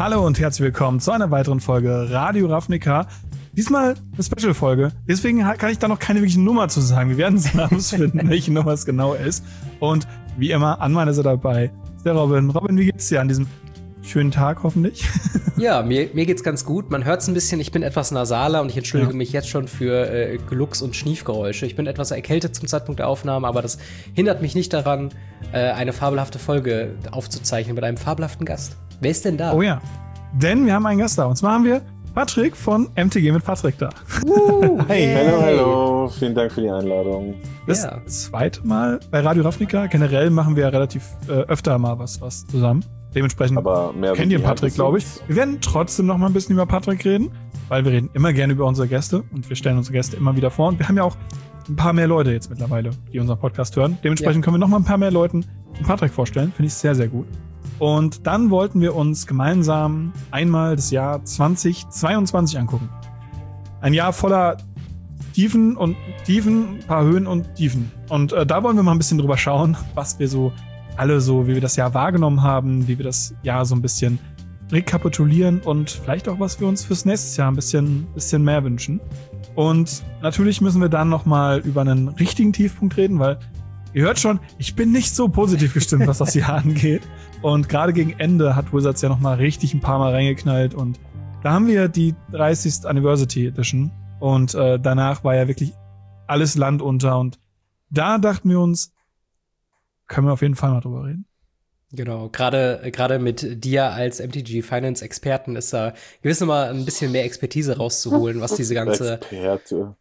Hallo und herzlich willkommen zu einer weiteren Folge Radio Ravnica. Diesmal eine Special-Folge, deswegen kann ich da noch keine wirkliche Nummer zu sagen. Wir werden es herausfinden, welche Nummer es genau ist. Und wie immer, an meiner Seite dabei ist der Robin. Robin, wie geht's dir an diesem schönen Tag hoffentlich? Ja, mir geht's ganz gut. Man hört's ein bisschen, ich bin etwas nasaler und ich entschuldige mich jetzt schon für Glucks- und Schniefgeräusche. Ich bin etwas erkältet zum Zeitpunkt der Aufnahme, aber das hindert mich nicht daran, eine fabelhafte Folge aufzuzeichnen mit einem fabelhaften Gast. Wer ist denn da? Oh ja, denn wir haben einen Gast da. Und zwar haben wir Patrick von MTG mit Patrick da. Hey. Hallo. Vielen Dank für die Einladung. Das zweite Mal bei Radio Ravnica. Generell machen wir ja relativ öfter mal was zusammen. Dementsprechend kennt ihr Patrick, glaube ich. Wir werden trotzdem noch mal ein bisschen über Patrick reden, weil wir reden immer gerne über unsere Gäste und wir stellen unsere Gäste immer wieder vor. Und wir haben ja auch ein paar mehr Leute jetzt mittlerweile, die unseren Podcast hören. Dementsprechend können wir noch mal ein paar mehr Leuten Patrick vorstellen. Finde ich sehr, sehr gut. Und dann wollten wir uns gemeinsam einmal das Jahr 2022 angucken. Ein Jahr voller Tiefen, ein paar Höhen und Tiefen. Und da wollen wir mal ein bisschen drüber schauen, was wir so alle so, wie wir das Jahr wahrgenommen haben, wie wir das Jahr so ein bisschen rekapitulieren und vielleicht auch, was wir uns fürs nächste Jahr ein bisschen mehr wünschen. Und natürlich müssen wir dann nochmal über einen richtigen Tiefpunkt reden, weil ihr hört schon, ich bin nicht so positiv gestimmt, was das Jahr angeht. Und gerade gegen Ende hat Wizards ja nochmal richtig ein paar Mal reingeknallt. Und da haben wir die 30th Anniversary Edition. Und danach war ja wirklich alles Land unter. Und da dachten wir uns, können wir auf jeden Fall mal drüber reden. Genau, gerade mit dir als MTG Finance Experten ist da gewiss nochmal ein bisschen mehr Expertise rauszuholen, was diese ganze Experte.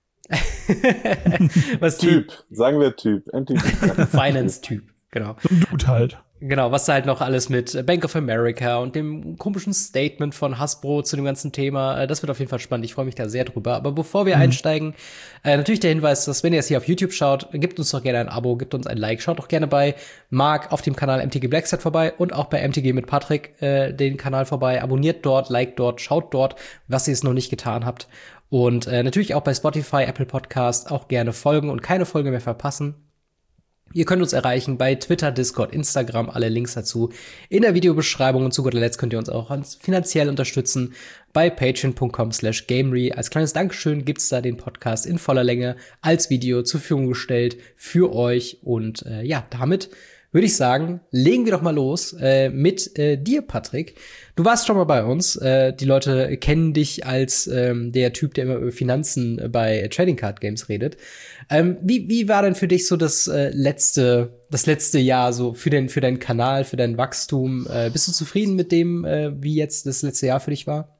was Typ, sagen wir Typ, MTG Finance Typ, genau. So ein Dude halt. Genau, was da halt noch alles mit Bank of America und dem komischen Statement von Hasbro zu dem ganzen Thema, das wird auf jeden Fall spannend. Ich freue mich da sehr drüber. Aber bevor wir einsteigen, natürlich der Hinweis, dass wenn ihr es hier auf YouTube schaut, gebt uns doch gerne ein Abo, gebt uns ein Like. Schaut doch gerne bei Marc auf dem Kanal MTG Blackset vorbei und auch bei MTG mit Patrick den Kanal vorbei. Abonniert dort, liked dort, schaut dort, was ihr es noch nicht getan habt. Und natürlich auch bei Spotify, Apple Podcast auch gerne folgen und keine Folge mehr verpassen. Ihr könnt uns erreichen bei Twitter, Discord, Instagram, alle Links dazu in der Videobeschreibung. Und zu guter Letzt könnt ihr uns auch finanziell unterstützen bei patreon.com/gamery. Als kleines Dankeschön gibt's da den Podcast in voller Länge als Video zur Verfügung gestellt für euch. Und damit würde ich sagen, legen wir doch mal los mit dir, Patrick. Du warst schon mal bei uns. Die Leute kennen dich als der Typ, der immer über Finanzen bei Trading Card Games redet. Wie war denn für dich so das letzte Jahr so für deinen Kanal, für dein Wachstum? Bist du zufrieden mit dem, wie jetzt das letzte Jahr für dich war?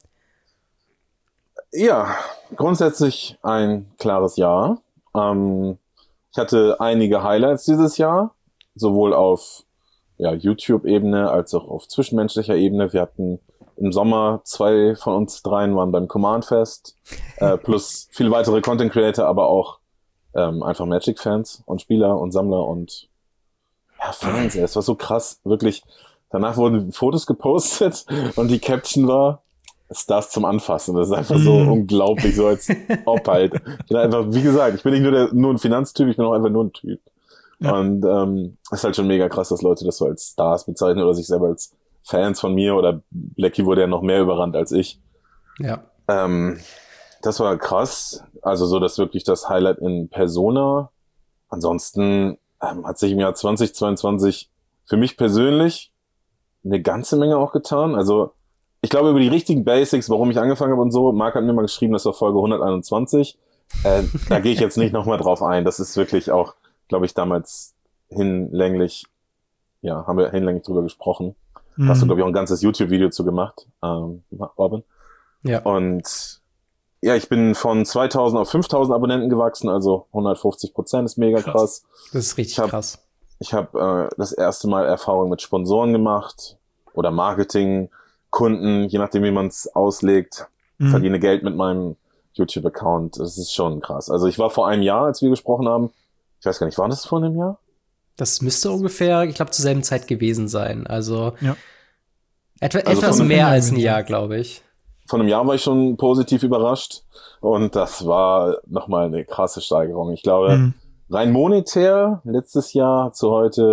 Ja, grundsätzlich ein klares Ja. Ich hatte einige Highlights dieses Jahr, sowohl auf YouTube-Ebene als auch auf zwischenmenschlicher Ebene. Wir hatten im Sommer 2 von uns dreien waren beim Command Fest, plus viele weitere Content Creator, aber auch einfach Magic-Fans und Spieler und Sammler und Fans. Es war so krass, wirklich. Danach wurden Fotos gepostet und die Caption war Stars zum Anfassen. Das ist einfach so unglaublich, so als ob halt. Ich bin einfach, wie gesagt, ich bin nicht nur ein Finanztyp, ich bin auch einfach nur ein Typ. Ja. Und es ist halt schon mega krass, dass Leute das so als Stars bezeichnen oder sich selber als Fans von mir, oder Blackie wurde ja noch mehr überrannt als ich. Ja. Das war krass. Also so, dass wirklich das Highlight in Persona. Ansonsten hat sich im Jahr 2022 für mich persönlich eine ganze Menge auch getan. Also ich glaube, über die richtigen Basics, warum ich angefangen habe und so, Marc hat mir mal geschrieben, das war Folge 121. Da gehe ich jetzt nicht nochmal drauf ein. Das ist wirklich auch, glaube ich, damals haben wir hinlänglich drüber gesprochen. Da hast du, glaube ich, auch ein ganzes YouTube-Video zu gemacht, Robin. Ja. Und ja, ich bin von 2000 auf 5000 Abonnenten gewachsen, also 150%, ist mega krass. Das ist richtig krass. Ich habe das erste Mal Erfahrung mit Sponsoren gemacht oder Marketing, Kunden, je nachdem, wie man es auslegt, verdiene Geld mit meinem YouTube-Account. Das ist schon krass. Also ich war vor einem Jahr, als wir gesprochen haben, ich weiß gar nicht, war das vor einem Jahr? Das müsste ungefähr, ich glaube, zur selben Zeit gewesen sein. Also etwas von mehr als ein Jahr, glaube ich. Von einem Jahr war ich schon positiv überrascht und das war nochmal eine krasse Steigerung. Ich glaube, rein monetär letztes Jahr zu heute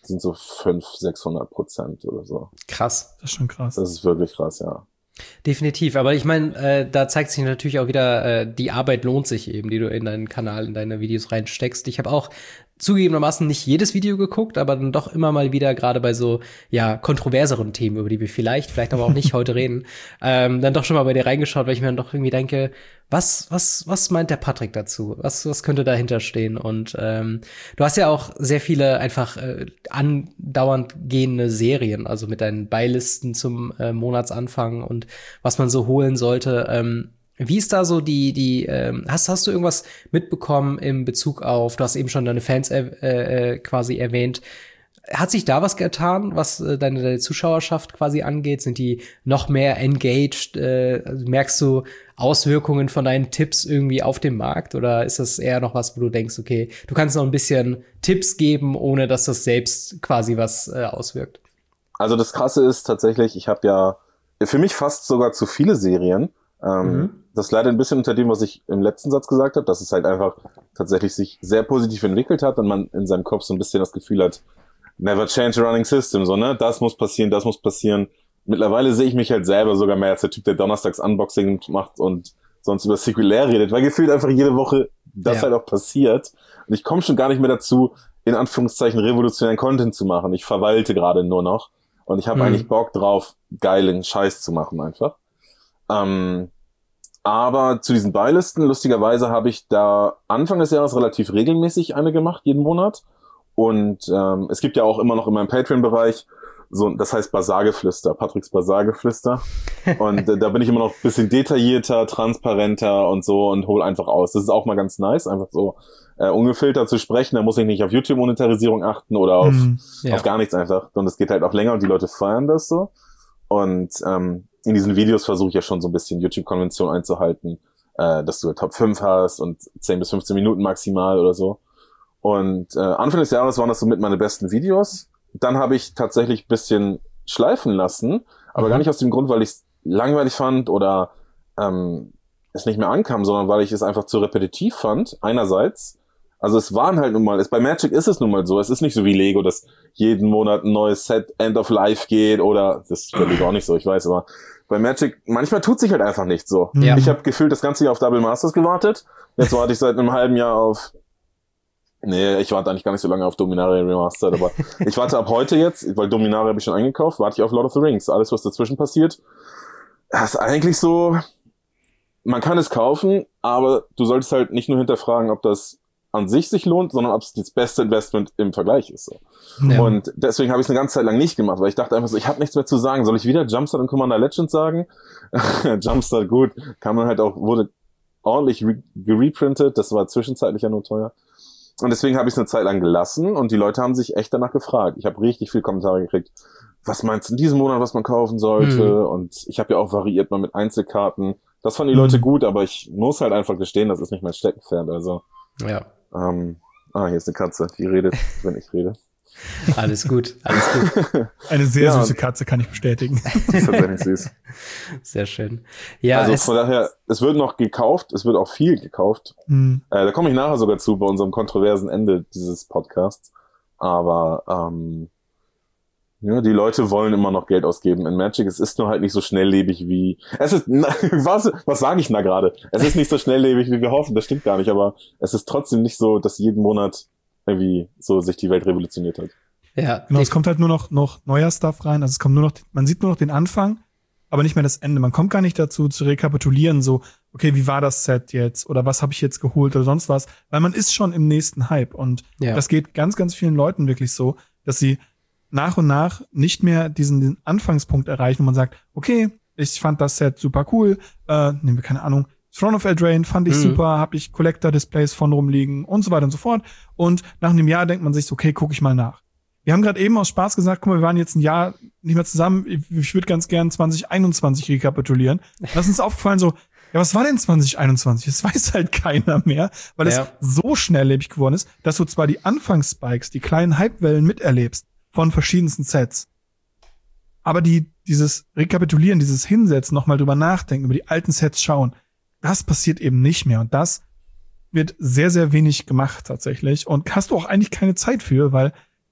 sind so 500-600% oder so. Krass. Das ist schon krass. Das ist wirklich krass, ja. Definitiv, aber ich meine, da zeigt sich natürlich auch wieder, die Arbeit lohnt sich eben, die du in deinen Kanal, in deine Videos reinsteckst. Ich habe auch zugegebenermaßen nicht jedes Video geguckt, aber dann doch immer mal wieder, gerade bei so, ja, kontroverseren Themen, über die wir vielleicht aber auch nicht heute reden, dann doch schon mal bei dir reingeschaut, weil ich mir dann doch irgendwie denke, was meint der Patrick dazu? Was könnte dahinter stehen? Und du hast ja auch sehr viele einfach andauernd gehende Serien, also mit deinen Beilisten zum Monatsanfang und was man so holen sollte. Wie ist da so hast du irgendwas mitbekommen in Bezug auf, du hast eben schon deine Fans quasi erwähnt, hat sich da was getan, was deine Zuschauerschaft quasi angeht? Sind die noch mehr engaged? Merkst du Auswirkungen von deinen Tipps irgendwie auf dem Markt? Oder ist das eher noch was, wo du denkst, okay, du kannst noch ein bisschen Tipps geben, ohne dass das selbst quasi was auswirkt? Also das Krasse ist tatsächlich, ich habe ja für mich fast sogar zu viele Serien. Das leider ein bisschen unter dem, was ich im letzten Satz gesagt habe, dass es halt einfach tatsächlich sich sehr positiv entwickelt hat und man in seinem Kopf so ein bisschen das Gefühl hat, never change a running system, so, ne? Das muss passieren. Mittlerweile sehe ich mich halt selber sogar mehr als der Typ, der donnerstags Unboxing macht und sonst über Sequelär redet, weil gefühlt einfach jede Woche das halt auch passiert. Und ich komme schon gar nicht mehr dazu, in Anführungszeichen revolutionären Content zu machen. Ich verwalte gerade nur noch und ich habe eigentlich Bock drauf, geilen Scheiß zu machen einfach. Aber zu diesen Beilisten, lustigerweise habe ich da Anfang des Jahres relativ regelmäßig eine gemacht, jeden Monat. Und es gibt ja auch immer noch in meinem Patreon-Bereich so, das heißt Basargeflüster, Patricks Basargeflüster. Und da bin ich immer noch ein bisschen detaillierter, transparenter und so und hol einfach aus. Das ist auch mal ganz nice, einfach so ungefiltert zu sprechen. Da muss ich nicht auf YouTube-Monetarisierung achten oder auf gar nichts einfach. Und es geht halt auch länger und die Leute feiern das so. Und in diesen Videos versuche ich ja schon so ein bisschen YouTube-Konvention einzuhalten, dass du Top 5 hast und 10 bis 15 Minuten maximal oder so. Und Anfang des Jahres waren das so mit meine besten Videos. Dann habe ich tatsächlich ein bisschen schleifen lassen, aber gar nicht aus dem Grund, weil ich es langweilig fand oder es nicht mehr ankam, sondern weil ich es einfach zu repetitiv fand, einerseits. Also es waren halt nun mal, bei Magic ist es nun mal so, es ist nicht so wie Lego, dass jeden Monat ein neues Set End of Life geht oder, das ist bei Lego auch nicht so, ich weiß, aber bei Magic, manchmal tut sich halt einfach nichts so. Ja. Ich habe gefühlt das ganze Jahr auf Double Masters gewartet, jetzt warte ich seit einem halben Jahr auf, ich warte eigentlich gar nicht so lange auf Dominaria Remastered, aber ich warte ab heute jetzt, weil Dominaria habe ich schon eingekauft, warte ich auf Lord of the Rings. Alles, was dazwischen passiert, das ist eigentlich so, man kann es kaufen, aber du solltest halt nicht nur hinterfragen, ob das an sich lohnt, sondern ob es das beste Investment im Vergleich ist. So. Ja. Und deswegen habe ich es eine ganze Zeit lang nicht gemacht, weil ich dachte einfach so, ich habe nichts mehr zu sagen. Soll ich wieder Jumpstart und Commander Legends sagen? Jumpstart, gut, kann man halt auch, wurde ordentlich gereprintet, das war zwischenzeitlich ja nur teuer. Und deswegen habe ich es eine Zeit lang gelassen und die Leute haben sich echt danach gefragt. Ich habe richtig viele Kommentare gekriegt. Was meinst du in diesem Monat, was man kaufen sollte? Und ich habe ja auch variiert mal mit Einzelkarten. Das fanden die Leute gut, aber ich muss halt einfach gestehen, das ist nicht mein Steckenpferd. Also ja. Hier ist eine Katze, die redet, wenn ich rede. Alles gut, alles gut. Eine sehr süße Katze, kann ich bestätigen. Das ist tatsächlich süß. Sehr schön. Ja, also von daher, es wird noch gekauft, es wird auch viel gekauft. Da komme ich nachher sogar zu, bei unserem kontroversen Ende dieses Podcasts. Aber die Leute wollen immer noch Geld ausgeben in Magic. Es ist nur halt nicht so schnelllebig wie... Was sage ich da gerade? Es ist nicht so schnelllebig, wie wir hoffen, das stimmt gar nicht, aber es ist trotzdem nicht so, dass jeden Monat irgendwie so sich die Welt revolutioniert hat. Ja, genau, es kommt halt nur noch neuer Stuff rein. Also es kommt man sieht nur noch den Anfang, aber nicht mehr das Ende. Man kommt gar nicht dazu zu rekapitulieren, so, okay, wie war das Set jetzt? Oder was habe ich jetzt geholt oder sonst was? Weil man ist schon im nächsten Hype. Und das geht ganz, ganz vielen Leuten wirklich so, dass sie nach und nach nicht mehr den Anfangspunkt erreichen, wo man sagt, okay, ich fand das Set super cool, nehmen wir keine Ahnung, Throne of Eldraine fand ich super, habe ich Collector-Displays von rumliegen und so weiter und so fort. Und nach einem Jahr denkt man sich so, okay, gucke ich mal nach. Wir haben gerade eben aus Spaß gesagt, guck mal, wir waren jetzt ein Jahr nicht mehr zusammen, ich würde ganz gern 2021 rekapitulieren. Da ist uns aufgefallen so, ja, was war denn 2021? Das weiß halt keiner mehr, weil es so schnelllebig geworden ist, dass du zwar die Anfangsspikes, die kleinen Hypewellen miterlebst von verschiedensten Sets, aber dieses Rekapitulieren, dieses Hinsetzen, nochmal drüber nachdenken, über die alten Sets schauen, das passiert eben nicht mehr. Und das wird sehr, sehr wenig gemacht tatsächlich. Und hast du auch eigentlich keine Zeit für, weil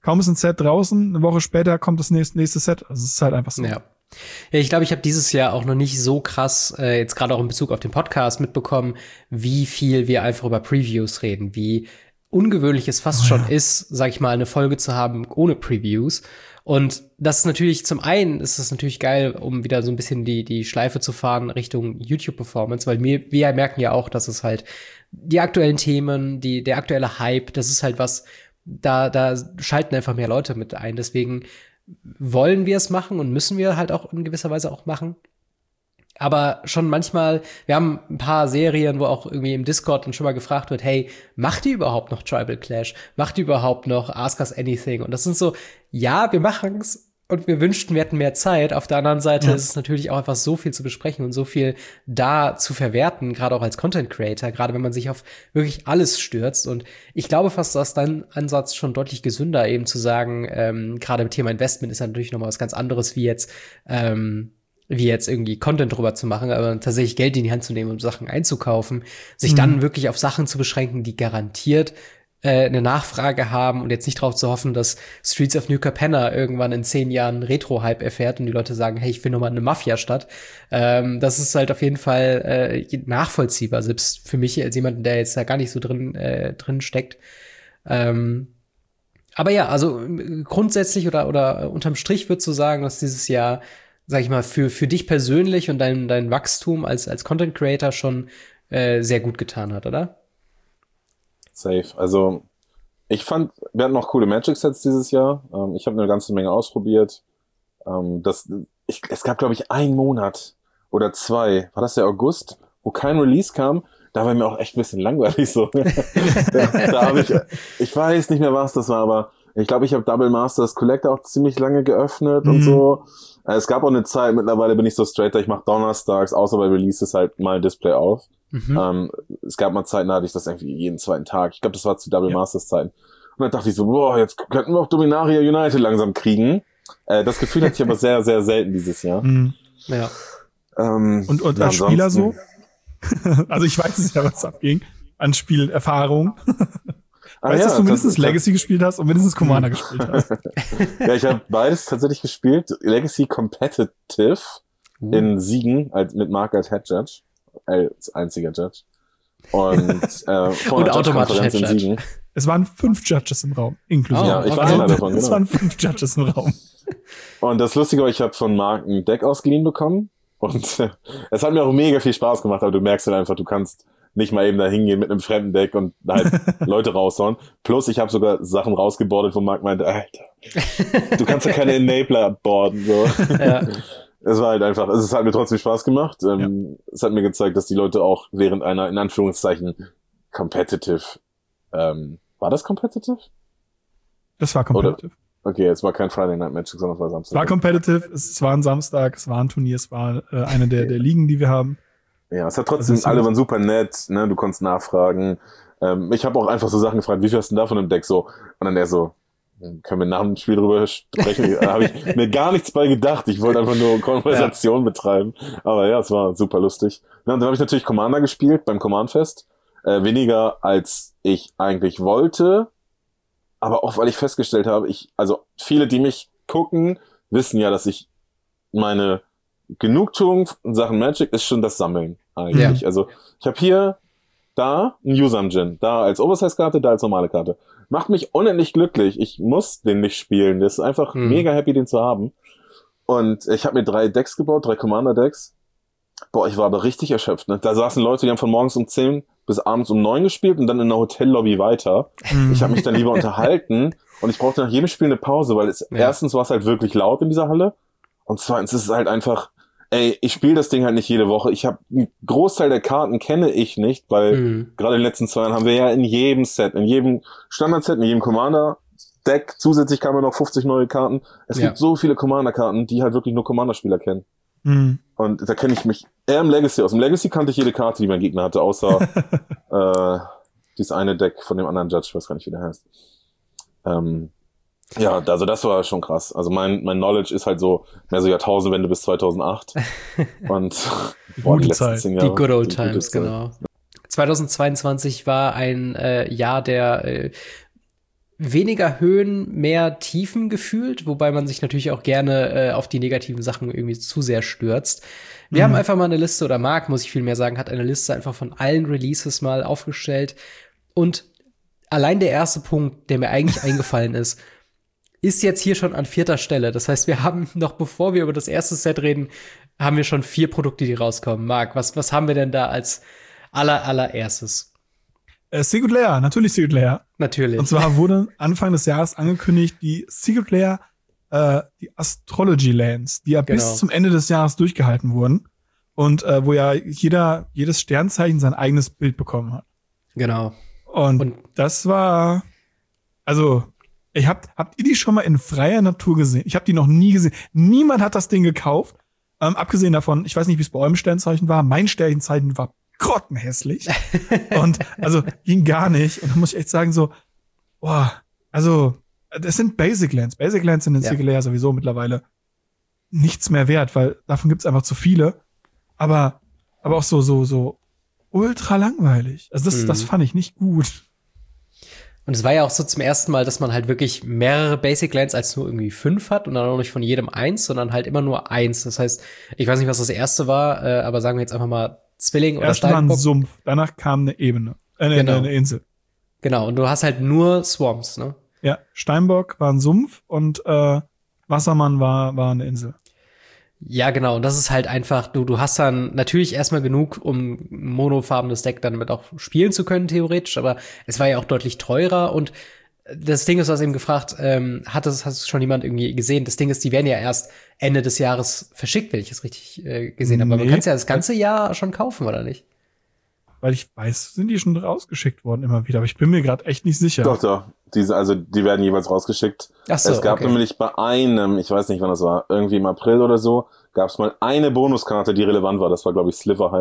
kaum ist ein Set draußen, eine Woche später kommt das nächste Set. Also es ist halt einfach so. Ja. Ja, ich glaube, ich habe dieses Jahr auch noch nicht so krass, jetzt gerade auch in Bezug auf den Podcast mitbekommen, wie viel wir einfach über Previews reden, wie ungewöhnlich es fast schon ist, sag ich mal, eine Folge zu haben ohne Previews. Und das ist natürlich, zum einen ist es natürlich geil, um wieder so ein bisschen die Schleife zu fahren Richtung YouTube-Performance, weil wir merken ja auch, dass es halt die aktuellen Themen, der aktuelle Hype, das ist halt was, da schalten einfach mehr Leute mit ein. Deswegen wollen wir es machen und müssen wir halt auch in gewisser Weise auch machen. Aber schon manchmal, wir haben ein paar Serien, wo auch irgendwie im Discord dann schon mal gefragt wird, hey, macht ihr überhaupt noch Tribal Clash? Macht ihr überhaupt noch Ask Us Anything? Und das sind so, ja, wir machen's und wir wünschten, wir hätten mehr Zeit. Auf der anderen Seite ist es natürlich auch einfach so viel zu besprechen und so viel da zu verwerten, gerade auch als Content Creator, gerade wenn man sich auf wirklich alles stürzt. Und ich glaube fast, dass dein Ansatz schon deutlich gesünder, eben zu sagen, gerade mit Thema Investment ist ja natürlich noch mal was ganz anderes, wie jetzt irgendwie Content drüber zu machen, aber tatsächlich Geld in die Hand zu nehmen, um Sachen einzukaufen, sich dann wirklich auf Sachen zu beschränken, die garantiert eine Nachfrage haben und jetzt nicht darauf zu hoffen, dass Streets of New Capenna irgendwann in 10 Jahren Retro-Hype erfährt und die Leute sagen, hey, ich will noch mal eine Mafia-Stadt. Das ist halt auf jeden Fall nachvollziehbar, selbst für mich als jemand, der jetzt da gar nicht so drin steckt. Aber ja, also grundsätzlich oder unterm Strich würdest du sagen, dass dieses Jahr, sag ich mal, für dich persönlich und dein Wachstum als Content Creator schon sehr gut getan hat, oder? Safe. Also ich fand, wir hatten noch coole Magic-Sets dieses Jahr. Ich habe eine ganze Menge ausprobiert. Es gab, glaube ich, 1 Monat oder 2, war das der August, wo kein Release kam. Da war mir auch echt ein bisschen langweilig so. da habe ich weiß nicht mehr, was das war, aber ich glaube, ich habe Double Masters Collector auch ziemlich lange geöffnet und so. Es gab auch eine Zeit, mittlerweile bin ich so straight, ich mache donnerstags, außer bei Releases halt mal ein Display auf. Es gab mal Zeiten, da hatte ich das irgendwie jeden zweiten Tag. Ich glaube, das war zu Double Masters Zeiten. Und dann dachte ich so, boah, jetzt könnten wir auch Dominaria United langsam kriegen. Das Gefühl hatte ich aber sehr, sehr selten dieses Jahr. Ja. Und als Spieler so? Also ich weiß es ja, was abging. An Spielerfahrung. Weißt du, dass du mindestens Legacy gespielt hast und mindestens Commander gespielt hast? Ja, ich habe beides tatsächlich gespielt. Legacy Competitive in Siegen mit Mark als Head Judge. Als einziger Judge. Und automatisch Head in Siegen. Es waren 5 Judges im Raum, inklusive. Ja, ich war einer davon, genau. Es waren 5 Judges im Raum. Und das Lustige war, ich habe von Mark ein Deck ausgeliehen bekommen. Und es hat mir auch mega viel Spaß gemacht, aber du merkst halt einfach, du kannst nicht mal eben da hingehen mit einem fremden Deck und halt Leute raushauen. Plus, ich habe sogar Sachen rausgebordet, wo Mark meinte, Alter, du kannst ja keine Enabler boarden. So. Ja. Es war halt einfach, es hat mir trotzdem Spaß gemacht. Es hat mir gezeigt, dass die Leute auch während einer, in Anführungszeichen, competitive, war das competitive? Das war competitive. Okay, es war kein Friday Night Magic, sondern es war Samstag. Es war competitive, es war ein Samstag, es war ein Turnier, es war eine der Ligen, die wir haben. Ja, es hat trotzdem, alle waren super nett, ne, du konntest nachfragen. Ich habe auch einfach so Sachen gefragt, wie viel hast du denn davon im Deck so? Und dann der so, können wir nach dem Spiel drüber sprechen? Da habe ich mir gar nichts bei gedacht. Ich wollte einfach nur Konversation betreiben. Aber ja, es war super lustig. Ja, und dann habe ich natürlich Commander gespielt beim Command-Fest. Weniger als ich eigentlich wollte. Aber auch weil ich festgestellt habe, also viele, die mich gucken, wissen ja, dass ich meine Genugtuung in Sachen Magic ist schon das Sammeln eigentlich. Ja. Also ich habe da ein Yuzam-Djinn, da als Oversize-Karte, da als normale Karte. Macht mich unendlich glücklich. Ich muss den nicht spielen. Das ist einfach mega happy, den zu haben. Und ich habe mir 3 Decks gebaut, 3 Commander-Decks. Boah, ich war aber richtig erschöpft. Ne? Da saßen Leute, die haben von morgens um 10 bis abends um 9 gespielt und dann in der Hotellobby weiter. Ich habe mich dann lieber unterhalten und ich brauchte nach jedem Spiel eine Pause, weil erstens war es halt wirklich laut in dieser Halle und zweitens ist es halt einfach, ich spiele das Ding halt nicht jede Woche. Ich habe einen Großteil der Karten kenne ich nicht, weil gerade in den letzten 2 Jahren haben wir ja in jedem Set, in jedem Standard-Set, in jedem Commander-Deck, zusätzlich kamen noch 50 neue Karten. Es gibt so viele Commander-Karten, die halt wirklich nur Commander-Spieler kennen. Und da kenne ich mich eher im Legacy aus. Im Legacy kannte ich jede Karte, die mein Gegner hatte, außer dieses eine Deck von dem anderen Judge, ich weiß gar nicht, wie der heißt. Ja, also das war schon krass. Also mein Knowledge ist halt so mehr so Jahrtausendwende bis 2008. Und die letzten 10 Jahre. Die good old times, genau. 2022 war ein Jahr der weniger Höhen, mehr Tiefen gefühlt, wobei man sich natürlich auch gerne auf die negativen Sachen irgendwie zu sehr stürzt. Wir haben einfach mal eine Liste, oder Marc, muss ich viel mehr sagen, hat eine Liste einfach von allen Releases mal aufgestellt. Und allein der erste Punkt, der mir eigentlich eingefallen ist jetzt hier schon an 4. Stelle. Das heißt, wir haben noch, bevor wir über das erste Set reden, haben wir schon 4 Produkte, die rauskommen. Marc, was haben wir denn da als allererstes? Secret Lair, natürlich Secret Lair. Natürlich. Und zwar wurde Anfang des Jahres angekündigt, die Secret Lair, die Astrology Lands, die ja bis zum Ende des Jahres durchgehalten wurden. Und wo ja jedes Sternzeichen sein eigenes Bild bekommen hat. Genau. Und das war, also, habt ihr die schon mal in freier Natur gesehen? Ich habe die noch nie gesehen. Niemand hat das Ding gekauft. Abgesehen davon, ich weiß nicht, wie es bei eurem Sternzeichen war. Mein Sternzeichen war grottenhässlich. Und also ging gar nicht. Und da muss ich echt sagen, so, boah, also, das sind Basic Lands. Basic Lands sind in Secret Lair sowieso mittlerweile nichts mehr wert, weil davon gibt's einfach zu viele. Aber auch so ultra langweilig. Also das fand ich nicht gut. Und es war ja auch so zum ersten Mal, dass man halt wirklich mehrere Basic Lands als nur irgendwie 5 hat und dann auch nicht von jedem 1, sondern halt immer nur 1. Das heißt, ich weiß nicht, was das erste war, aber sagen wir jetzt einfach mal Zwilling oder Steinbock. Erst war ein Sumpf, danach kam eine Ebene, eine Insel. Genau, und du hast halt nur Swamps, ne? Ja, Steinbock war ein Sumpf und Wassermann war eine Insel. Ja, genau. Und das ist halt einfach, du hast dann natürlich erstmal genug, um ein monofarbenes Deck dann damit auch spielen zu können, theoretisch. Aber es war ja auch deutlich teurer. Und das Ding ist, was eben gefragt, hast schon jemand irgendwie gesehen? Das Ding ist, die werden ja erst Ende des Jahres verschickt, wenn ich es richtig gesehen habe. Aber man kann es ja das ganze Jahr schon kaufen, oder nicht? Weil ich weiß, sind die schon rausgeschickt worden immer wieder. Aber ich bin mir gerade echt nicht sicher. Doch. Die werden jeweils rausgeschickt. Ach so, es gab nämlich bei einem, ich weiß nicht, wann das war, irgendwie im April oder so, gab es mal eine Bonuskarte, die relevant war. Das war, glaube ich, Sliver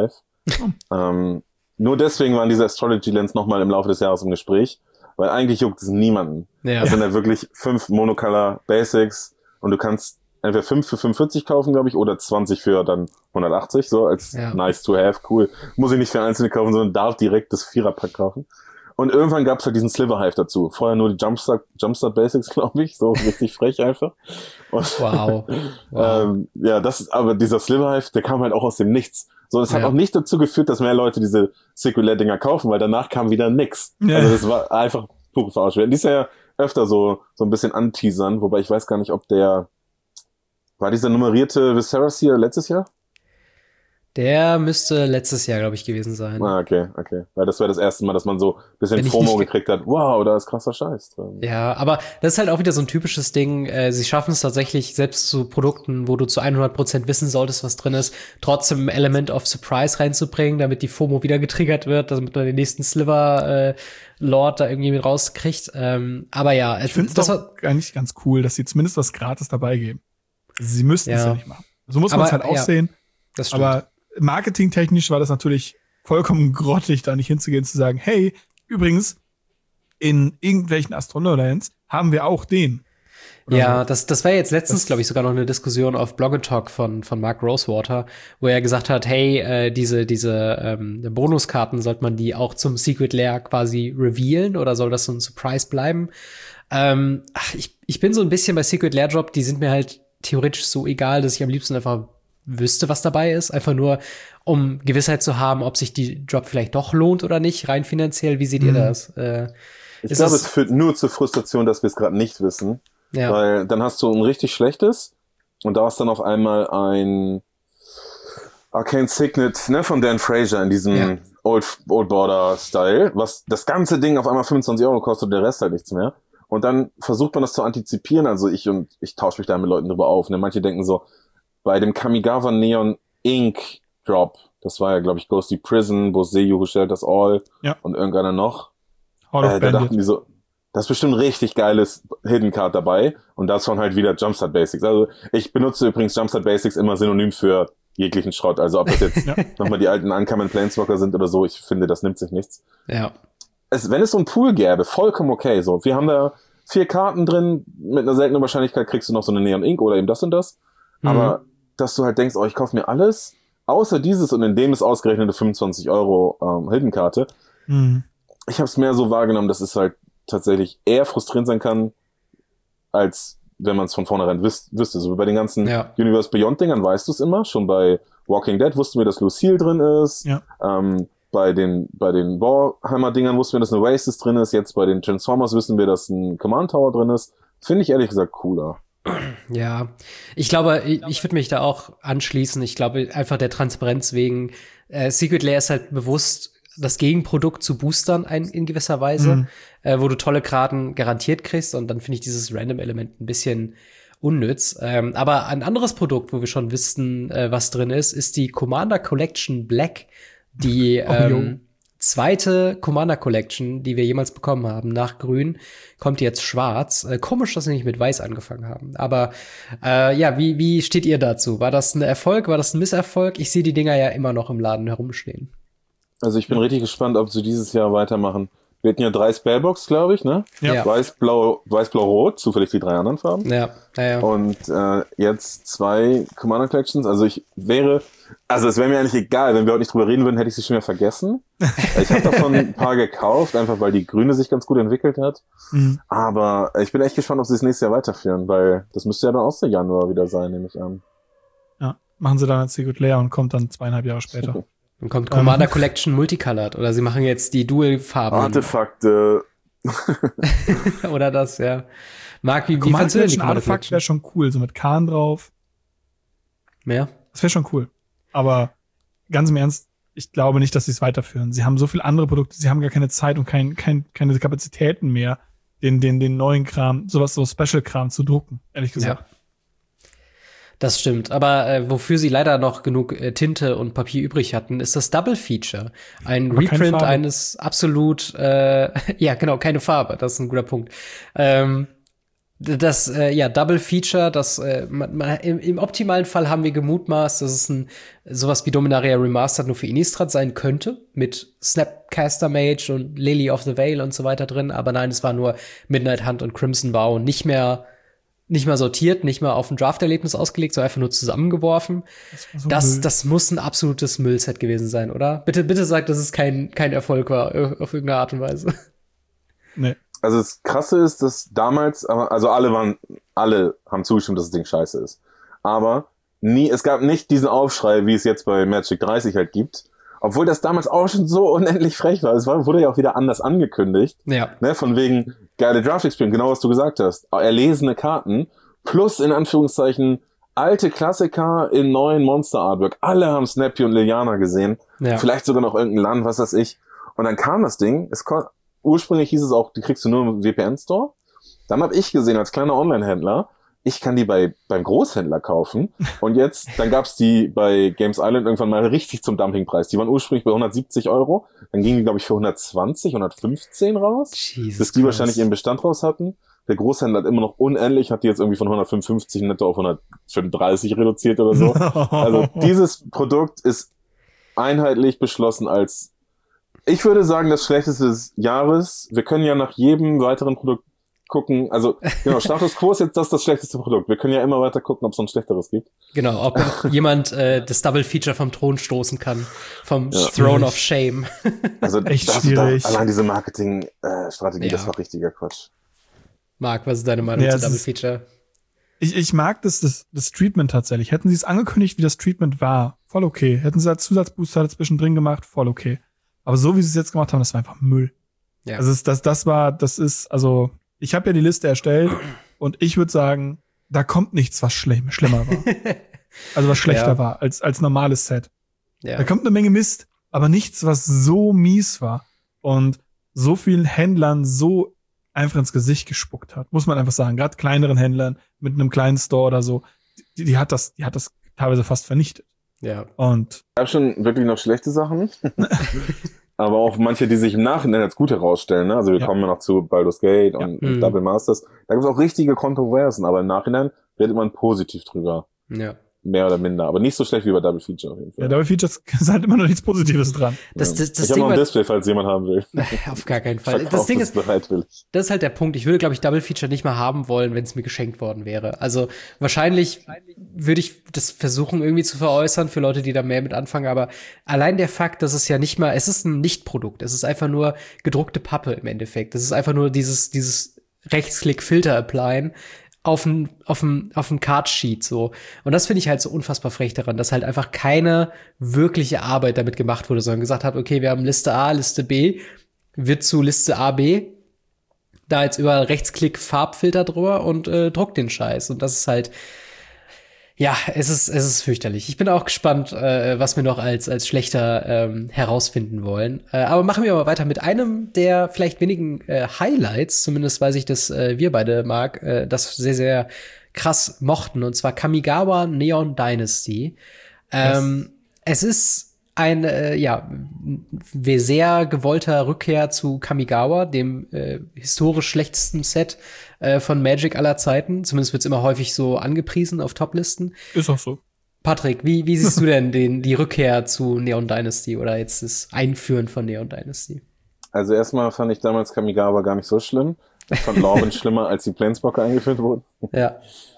Hive. Nur deswegen waren diese Astrology Lands nochmal im Laufe des Jahres im Gespräch, weil eigentlich juckt es niemanden. Ja. Das sind ja wirklich 5 Monocolor Basics und du kannst entweder 5 für 45 kaufen, glaube ich, oder 20 für dann 180, so als nice to have, cool. Muss ich nicht für einzelne kaufen, sondern darf direkt das 4er-Pack kaufen. Und irgendwann gab's halt diesen Sliver Hive dazu. Vorher nur die Jumpstart Basics, glaube ich, so richtig frech einfach. Und wow. Aber dieser Sliver Hive, der kam halt auch aus dem Nichts. So, es hat auch nicht dazu geführt, dass mehr Leute diese Secret Lair Dinger kaufen, weil danach kam wieder nix. Ja. Also das war einfach pure Verarschung. Die ist ja öfter so ein bisschen anteasern, wobei ich weiß gar nicht, ob war dieser nummerierte Viserys hier letztes Jahr? Der müsste letztes Jahr, glaube ich, gewesen sein. Ah, okay. Weil das wäre das erste Mal, dass man so ein bisschen FOMO gekriegt hat. Wow, da ist krasser Scheiß drin. Ja, aber das ist halt auch wieder so ein typisches Ding. Sie schaffen es tatsächlich, selbst zu Produkten, wo du zu 100% wissen solltest, was drin ist, trotzdem ein Element of Surprise reinzubringen, damit die FOMO wieder getriggert wird, damit man den nächsten Sliver Lord da irgendwie mit rauskriegt. Aber ja. Ich finde es doch eigentlich ganz cool, dass sie zumindest was gratis dabei geben. Sie müssten es ja nicht machen. So muss man es halt auch sehen. Das stimmt. Aber marketingtechnisch war das natürlich vollkommen grottig, da nicht hinzugehen, zu sagen, hey, übrigens, in irgendwelchen Astronolands haben wir auch den. Ja, das war jetzt letztens, glaube ich, sogar noch eine Diskussion auf Blog and Talk von Mark Rosewater, wo er gesagt hat, hey, diese Bonuskarten, sollte man die auch zum Secret Lair quasi revealen oder soll das so ein Surprise bleiben? Ich bin so ein bisschen bei Secret Lair Drop, die sind mir halt theoretisch so egal, dass ich am liebsten einfach wüsste, was dabei ist. Einfach nur, um Gewissheit zu haben, ob sich die Drop vielleicht doch lohnt oder nicht, rein finanziell. Wie seht ihr das? Ich glaube, es führt nur zur Frustration, dass wir es gerade nicht wissen. Ja. Weil dann hast du ein richtig schlechtes und da ist dann auf einmal ein Arcane Signet, ne, von Dan Fraser in diesem Old Border Style, was das ganze Ding auf einmal 25 € kostet und der Rest halt nichts mehr. Und dann versucht man das zu antizipieren, also ich tausche mich da mit Leuten drüber auf, ne, manche denken so, bei dem Kamigawa Neon Ink Drop, das war ja, glaube ich, Ghostly Prison, Boseyu, Who Shared Us All und irgendeiner noch. Da dachten die so, das ist bestimmt richtig geiles Hidden Card dabei und das schon halt wieder Jumpstart Basics. Also ich benutze übrigens Jumpstart Basics immer synonym für jeglichen Schrott. Also ob das jetzt nochmal die alten Uncommon Planeswalker sind oder so, ich finde, das nimmt sich nichts. Ja. Wenn es so einen Pool gäbe, vollkommen okay. So, wir haben da 4 Karten drin, mit einer seltenen Wahrscheinlichkeit kriegst du noch so eine Neon Ink oder eben das und das. Aber dass du halt denkst, ich kaufe mir alles, außer dieses und in dem ist ausgerechnet eine 25 € Hidden-Karte. Ich habe es mehr so wahrgenommen, das ist halt tatsächlich eher frustrierend sein kann, als wenn man es von vornherein wüsste. So wie bei den ganzen Universe Beyond-Dingern weißt du es immer. Schon bei Walking Dead wussten wir, dass Lucille drin ist. Ja. Bei den Warhammer-Dingern wussten wir, dass eine Oasis drin ist. Jetzt bei den Transformers wissen wir, dass ein Command Tower drin ist. Finde ich ehrlich gesagt cooler. Ja, ich glaube, ich würde mich da auch anschließen. Ich glaube, einfach der Transparenz wegen, Secret Lair ist halt bewusst das Gegenprodukt zu Boostern in gewisser Weise, wo du tolle Karten garantiert kriegst, und dann finde ich dieses Random-Element ein bisschen unnütz. Aber ein anderes Produkt, wo wir schon wissen, was drin ist die Commander Collection Black, die zweite Commander Collection, die wir jemals bekommen haben. Nach Grün kommt jetzt Schwarz. Komisch, dass sie nicht mit Weiß angefangen haben. Aber wie steht ihr dazu? War das ein Erfolg? War das ein Misserfolg? Ich sehe die Dinger ja immer noch im Laden herumstehen. Also ich bin richtig gespannt, ob sie dieses Jahr weitermachen. Wir hatten ja 3 Spellbox, glaube ich, ne? Ja. Weiß, Blau, Rot, zufällig die 3 anderen Farben. Ja. Und jetzt 2 Commander Collections. Also es wäre mir eigentlich egal, wenn wir heute nicht drüber reden würden, hätte ich sie schon wieder vergessen. Ich habe davon ein paar gekauft, einfach weil die Grüne sich ganz gut entwickelt hat. Aber ich bin echt gespannt, ob sie es nächstes Jahr weiterführen, weil das müsste ja dann aus der Januar wieder sein, nehme ich an. Ja, machen sie dann als Secret Lair und kommt dann 2,5 Jahre später. Dann kommt Commander Collection Multicolored, oder sie machen jetzt die Dual-Farben. Artefakte. Oder das, ja. Marc, wie Commander fandst du denn die Commander Artefakt Collection? wäre schon cool, so mit Kahn drauf. Ja. Das wäre schon cool. Aber ganz im Ernst, ich glaube nicht, dass sie es weiterführen. Sie haben so viele andere Produkte, sie haben gar keine Zeit und keine Kapazitäten mehr, den neuen Kram, so Special-Kram zu drucken, ehrlich gesagt. Ja. Das stimmt, aber wofür sie leider noch genug Tinte und Papier übrig hatten, ist das Double Feature. Ein aber Reprint eines absolut, keine Farbe, das ist ein guter Punkt. Double Feature, das im optimalen Fall haben wir gemutmaßt, dass es sowas wie Dominaria Remastered nur für Innistrad sein könnte, mit Snapcaster Mage und Lily of the Veil und so weiter drin, aber nein, es war nur Midnight Hunt und Crimson Vow, nicht mehr sortiert, nicht mal auf ein Draft-Erlebnis ausgelegt, sondern einfach nur zusammengeworfen. Das muss ein absolutes Müllset gewesen sein, oder? Bitte sagt, dass es kein Erfolg war, auf irgendeine Art und Weise. Nee. Also das Krasse ist, dass damals, also alle haben zugestimmt, dass das Ding scheiße ist. Aber es gab nicht diesen Aufschrei, wie es jetzt bei Magic 30 halt gibt. Obwohl das damals auch schon so unendlich frech war. Wurde ja auch wieder anders angekündigt. Ja. Ne, von wegen geile Draft Experience, genau was du gesagt hast. Erlesene Karten plus in Anführungszeichen alte Klassiker in neuen Monster Artwork. Alle haben Snappy und Liliana gesehen. Ja. Vielleicht sogar noch irgendein Land, was weiß ich. Und dann kam das Ding. Ursprünglich hieß es auch, die kriegst du nur im VPN-Store. Dann habe ich gesehen, als kleiner Online-Händler, ich kann die beim Großhändler kaufen. Und dann gab's die bei Games Island irgendwann mal richtig zum Dumpingpreis. Die waren ursprünglich bei 170 €. Dann gingen die, glaube ich, für 120, 115 raus. Bis die wahrscheinlich ihren Bestand raus hatten. Der Großhändler hat immer noch unendlich, hat die jetzt irgendwie von 155 netto auf 135 reduziert oder so. Also dieses Produkt ist einheitlich beschlossen als, ich würde sagen, das schlechteste des Jahres. Wir können ja nach jedem weiteren Produkt gucken, also genau, Status Quo ist jetzt das schlechteste Produkt. Wir können ja immer weiter gucken, ob es noch ein schlechteres gibt. Genau, ob jemand das Double Feature vom Thron stoßen kann. Vom Throne of Shame. Also echt schwierig. Allein diese Marketing-Strategie, das war richtiger Quatsch. Marc, was ist deine Meinung zu Double Feature? Ich mag das Treatment tatsächlich. Hätten sie es angekündigt, wie das Treatment war, voll okay. Hätten sie als Zusatzbooster zwischendrin gemacht, voll okay. Aber so wie sie es jetzt gemacht haben, das war einfach Müll. Ja. Also ich habe ja die Liste erstellt und ich würde sagen, da kommt nichts, was schlimmer war. Also was schlechter war als normales Set. Ja. Da kommt eine Menge Mist, aber nichts, was so mies war und so vielen Händlern so einfach ins Gesicht gespuckt hat, muss man einfach sagen. Gerade kleineren Händlern mit einem kleinen Store oder so, die hat das teilweise fast vernichtet. Ja. Und ich habe schon wirklich noch schlechte Sachen. Aber auch manche, die sich im Nachhinein als gut herausstellen. Ne? Also wir kommen ja noch zu Baldur's Gate und Double Masters. Da gibt es auch richtige Kontroversen, aber im Nachhinein redet man positiv drüber. Ja. mehr oder minder. Aber nicht so schlecht wie bei Double Feature auf jeden Fall. Ja, Double Feature ist halt immer noch nichts Positives dran. Das ich habe noch ein Display, falls jemand haben will. Auf gar keinen Fall. Das Ding ist, das ist halt der Punkt. Ich würde, glaube ich, Double Feature nicht mal haben wollen, wenn es mir geschenkt worden wäre. Also wahrscheinlich würde ich das versuchen irgendwie zu veräußern für Leute, die da mehr mit anfangen. Aber allein der Fakt, dass es ja nicht mal, es ist ein Nichtprodukt. Es ist einfach nur gedruckte Pappe im Endeffekt. Es ist einfach nur dieses Rechtsklick-Filter applyen auf ein Card-Sheet so. Und das finde ich halt so unfassbar frech daran, dass halt einfach keine wirkliche Arbeit damit gemacht wurde, sondern gesagt hat, okay, wir haben Liste A, Liste B, wird zu Liste A, B, da jetzt überall Rechtsklick Farbfilter drüber und druckt den Scheiß. Und das ist halt, ja, es ist fürchterlich. Ich bin auch gespannt, was wir noch als schlechter herausfinden wollen. Aber machen wir mal weiter mit einem der vielleicht wenigen Highlights, zumindest weiß ich, dass wir beide, Marc, das sehr, sehr krass mochten, und zwar Kamigawa Neon Dynasty. Es ist ein sehr gewollter Rückkehr zu Kamigawa, dem historisch schlechtesten Set von Magic aller Zeiten. Zumindest wird's immer häufig so angepriesen auf Toplisten. Ist auch so. Patrick, wie siehst du denn die Rückkehr zu Neon Dynasty oder jetzt das Einführen von Neon Dynasty? Also erstmal fand ich damals Kamigawa gar nicht so schlimm. Ich fand Lorwyn schlimmer, als die Planeswalker eingeführt wurden. Ja.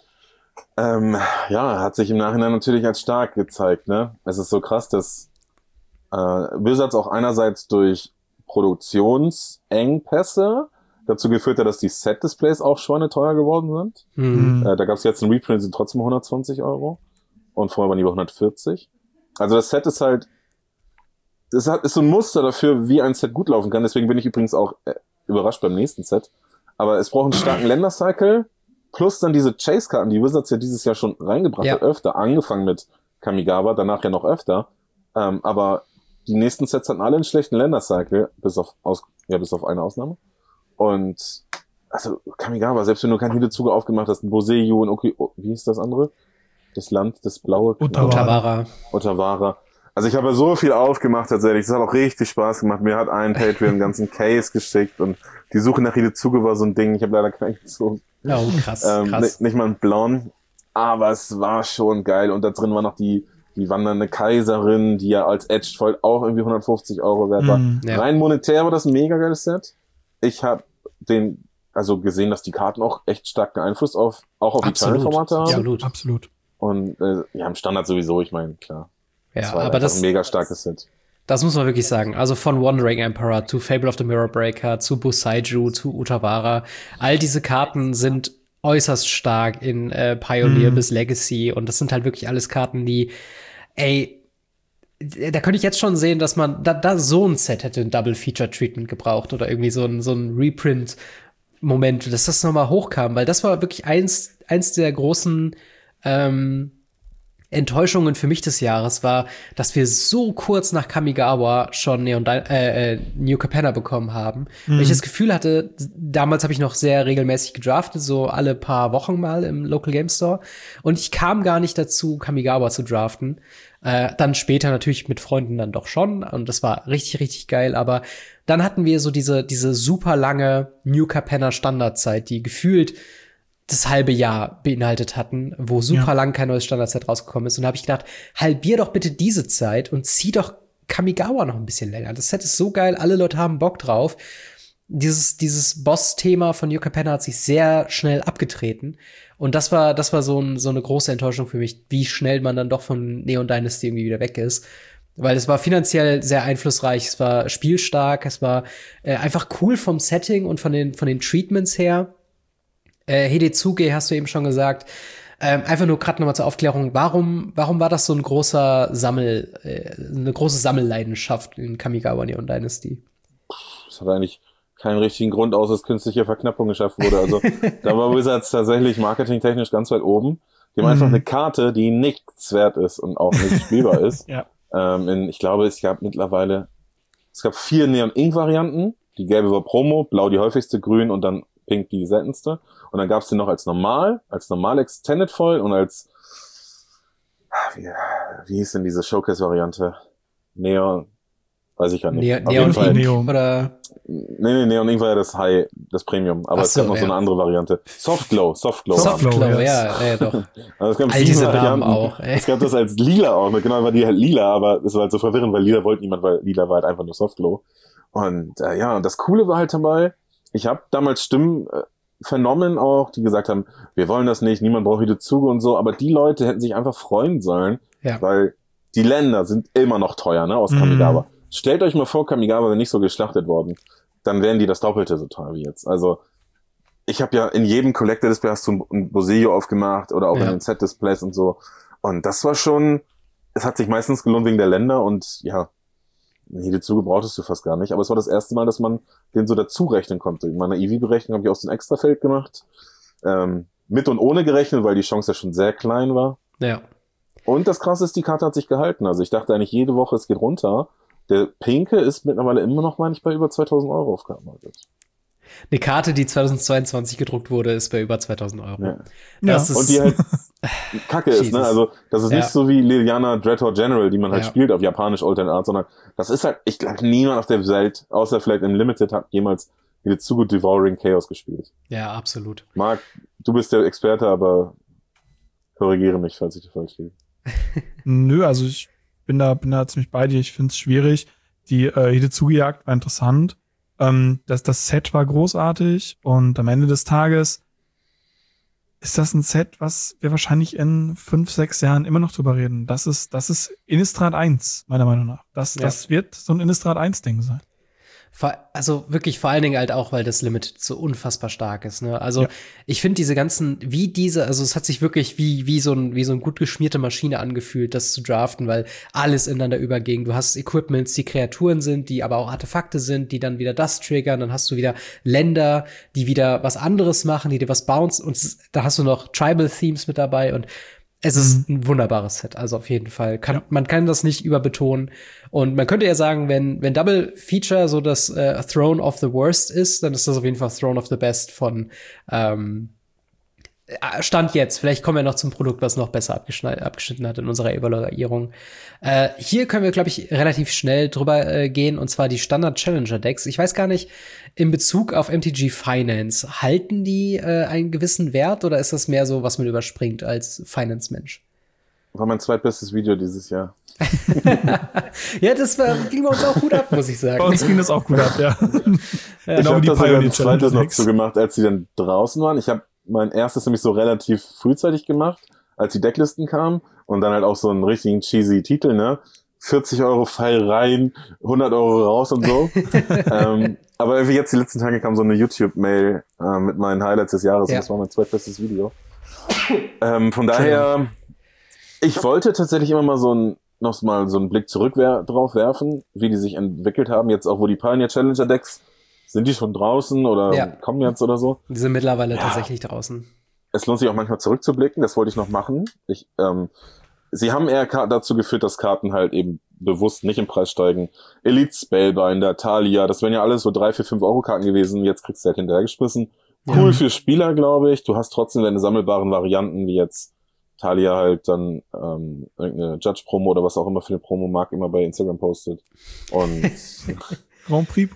Hat sich im Nachhinein natürlich als stark gezeigt, ne? Es ist so krass, dass Wizards auch einerseits durch Produktionsengpässe dazu geführt hat, dass die Set-Displays auch schweineteuer geworden sind. Mhm. Da gab es jetzt einen Reprint, sind trotzdem 120 € und vorher waren die bei 140. Also das Set ist halt, ist so ein Muster dafür, wie ein Set gut laufen kann. Deswegen bin ich übrigens auch überrascht beim nächsten Set. Aber es braucht einen starken Ländercycle plus dann diese Chase-Karten, die Wizards ja dieses Jahr schon reingebracht hat, öfter, angefangen mit Kamigawa, danach ja noch öfter. Aber die nächsten Sets hatten alle einen schlechten Ländercycle, bis auf eine Ausnahme. Und also Kamigawa, selbst wenn du kein Hidezuge aufgemacht hast, ein Boseiju und wie hieß das andere? Das Land, das blaue Otawara. Also ich habe ja so viel aufgemacht tatsächlich. Das hat auch richtig Spaß gemacht. Mir hat ein Patreon einen ganzen Case geschickt und die Suche nach Hidezuge war so ein Ding. Ich habe leider keinen gezogen. Oh, krass. Nicht mal einen blauen. Aber es war schon geil. Und da drin war noch die wandernde Kaiserin, die ja als Edged Foil auch irgendwie 150 € wert war. Ja. Rein monetär war das ein mega geiles Set. Ich habe gesehen, dass die Karten auch echt starken Einfluss auch auf die Teilformate haben. Absolut. Und im Standard sowieso, ich meine, klar. Ja, war aber das ein mega starkes Set. Das muss man wirklich sagen. Also von Wandering Emperor zu Fable of the Mirror Breaker zu Boseiju zu Otawara. All diese Karten sind äußerst stark in Pioneer bis Legacy. Und das sind halt wirklich alles Karten, die, da könnte ich jetzt schon sehen, dass man da so ein Set hätte ein Double-Feature-Treatment gebraucht oder irgendwie so ein Reprint-Moment, dass das nochmal hochkam. Weil das war wirklich eins der großen Enttäuschungen für mich des Jahres war, dass wir so kurz nach Kamigawa schon New Capenna bekommen haben. Weil ich das Gefühl hatte, damals habe ich noch sehr regelmäßig gedraftet, so alle paar Wochen mal im Local Game Store. Und ich kam gar nicht dazu, Kamigawa zu draften. Dann später natürlich mit Freunden dann doch schon. Und das war richtig, richtig geil. Aber dann hatten wir so diese super lange New Capenna Standardzeit, die gefühlt das halbe Jahr beinhaltet hatten, wo super lang kein neues Standardset rausgekommen ist. Und da habe ich gedacht, halbier doch bitte diese Zeit und zieh doch Kamigawa noch ein bisschen länger. Das Set ist so geil, alle Leute haben Bock drauf. Dieses Boss-Thema von New Capenna hat sich sehr schnell abgetreten. Und das war so eine große Enttäuschung für mich, wie schnell man dann doch von Neon Dynasty irgendwie wieder weg ist. Weil es war finanziell sehr einflussreich, es war spielstark, es war einfach cool vom Setting und von den Treatments her. Hidezuge, hast du eben schon gesagt. Einfach nur gerade nochmal zur Aufklärung, warum war das so eine große Sammelleidenschaft in Kamigawa Neon Dynasty? Das hat eigentlich keinen richtigen Grund, außer dass künstliche Verknappung geschaffen wurde. Also da war Wizards tatsächlich marketingtechnisch ganz weit oben. Die haben einfach eine Karte, die nichts wert ist und auch nicht spielbar ist. Ja. Ich glaube, es gab 4 Neon-Ink-Varianten. Die gelbe war Promo, blau die häufigste, grün und dann pink die seltenste. Und dann gab es den noch als normal Extended Foil und als wie hieß denn diese Showcase-Variante? Neon Weiß ich ja nicht. Neon Ink oder? Nee, Neon Ink war ja das High, das Premium. Aber es gab noch so eine andere Variante. Softglow, ja, doch. Also es gab all diese Namen auch, ey. Es gab das als Lila auch. Genau, war die halt lila, aber es war halt so verwirrend, weil Lila wollte niemand, weil Lila war halt einfach nur Softglow. Und und das Coole war halt dabei, ich habe damals Stimmen vernommen auch, die gesagt haben, wir wollen das nicht, niemand braucht Hidetsugu und so, aber die Leute hätten sich einfach freuen sollen, weil die Länder sind immer noch teuer, ne, aus Kamigawa. Stellt euch mal vor, Kamigawa wäre nicht so geschlachtet worden, dann wären die das Doppelte so teuer wie jetzt. Also ich habe ja in jedem Collector-Display hast du ein Boseo aufgemacht oder auch in den Set-Displays und so. Und das war schon, es hat sich meistens gelohnt wegen der Länder und ja, Hidetsugu brauchtest du fast gar nicht. Aber es war das erste Mal, dass man den so dazu rechnen konnte. In meiner EV-Berechnung habe ich aus dem Extrafeld gemacht. Mit und ohne gerechnet, weil die Chance ja schon sehr klein war. Ja. Und das Krasse ist, die Karte hat sich gehalten. Also ich dachte eigentlich jede Woche, es geht runter. Der Pinke ist mittlerweile immer noch, meine ich, bei über 2.000 Euro auf Kartenmarket. Eine Karte, die 2022 gedruckt wurde, ist bei über 2.000 Euro. Ja. Das ist und die halt kacke ist, ne? Also, das ist nicht so wie Liliana Dreadhorde General, die man halt spielt auf Japanisch Alternate Art, sondern das ist halt, ich glaube, niemand auf der Welt, außer vielleicht im Limited, hat jemals Hidetsugu Devouring Chaos gespielt. Ja, absolut. Marc, du bist der Experte, aber korrigiere mich, falls ich da falsch liege. Nö, also ich bin da ziemlich bei dir. Ich find's schwierig. Die Hidetsugu-Jagd war interessant. Das Set war großartig und am Ende des Tages ist das ein Set, was wir wahrscheinlich in 5, 6 Jahren immer noch drüber reden. Das ist Innistrad 1, meiner Meinung nach. Das wird so ein Innistrad 1-Ding sein. Also wirklich vor allen Dingen halt auch, weil das Limit so unfassbar stark ist, ne? Also ich finde diese ganzen, also es hat sich wirklich wie so ein gut geschmierte Maschine angefühlt, das zu draften, weil alles ineinander überging. Du hast Equipments, die Kreaturen sind, die aber auch Artefakte sind, die dann wieder das triggern. Dann hast du wieder Länder, die wieder was anderes machen, die dir was bouncen. Und da hast du noch Tribal-Themes mit dabei und es ist ein wunderbares Set, also auf jeden Fall. Man kann das nicht überbetonen. Und man könnte ja sagen, wenn Double Feature so das Throne of the Worst ist, dann ist das auf jeden Fall Throne of the Best von Stand jetzt. Vielleicht kommen wir noch zum Produkt, was noch besser abgeschnitten hat in unserer Evaluierung. Hier können wir, glaube ich, relativ schnell drüber gehen, und zwar die Standard-Challenger-Decks. Ich weiß gar nicht, in Bezug auf MTG Finance, halten die einen gewissen Wert oder ist das mehr so, was man überspringt als Finance-Mensch? War mein zweitbestes Video dieses Jahr. Ja, das ging bei uns auch gut ab, muss ich sagen. Bei uns ging das auch gut ab, ja. Ich habe das sogar ein zweites noch so gemacht, als die dann draußen waren. Ich habe mein erstes nämlich so relativ frühzeitig gemacht, als die Decklisten kamen und dann halt auch so einen richtigen cheesy Titel, ne? 40 Euro Pfeil rein, 100 Euro raus und so. Aber irgendwie jetzt die letzten Tage kam so eine YouTube-Mail mit meinen Highlights des Jahres und das war mein zweitbestes Video. Von daher, ich wollte tatsächlich immer mal noch mal so einen Blick zurück drauf werfen, wie die sich entwickelt haben. Jetzt auch, wo die Pioneer Challenger Decks, sind die schon draußen oder kommen jetzt oder so? Die sind mittlerweile tatsächlich draußen. Es lohnt sich auch manchmal zurückzublicken, das wollte ich noch machen. Sie haben eher dazu geführt, dass Karten halt eben bewusst nicht im Preis steigen. Elite Spellbinder, Thalia, das wären ja alles so 3, 4, 5 Euro Karten gewesen, jetzt kriegst du halt hinterhergeschmissen. Cool für Spieler, glaube ich. Du hast trotzdem deine sammelbaren Varianten, wie jetzt Thalia halt dann irgendeine Judge-Promo oder was auch immer für eine Promo Marc immer bei Instagram postet. Und Grand Prix.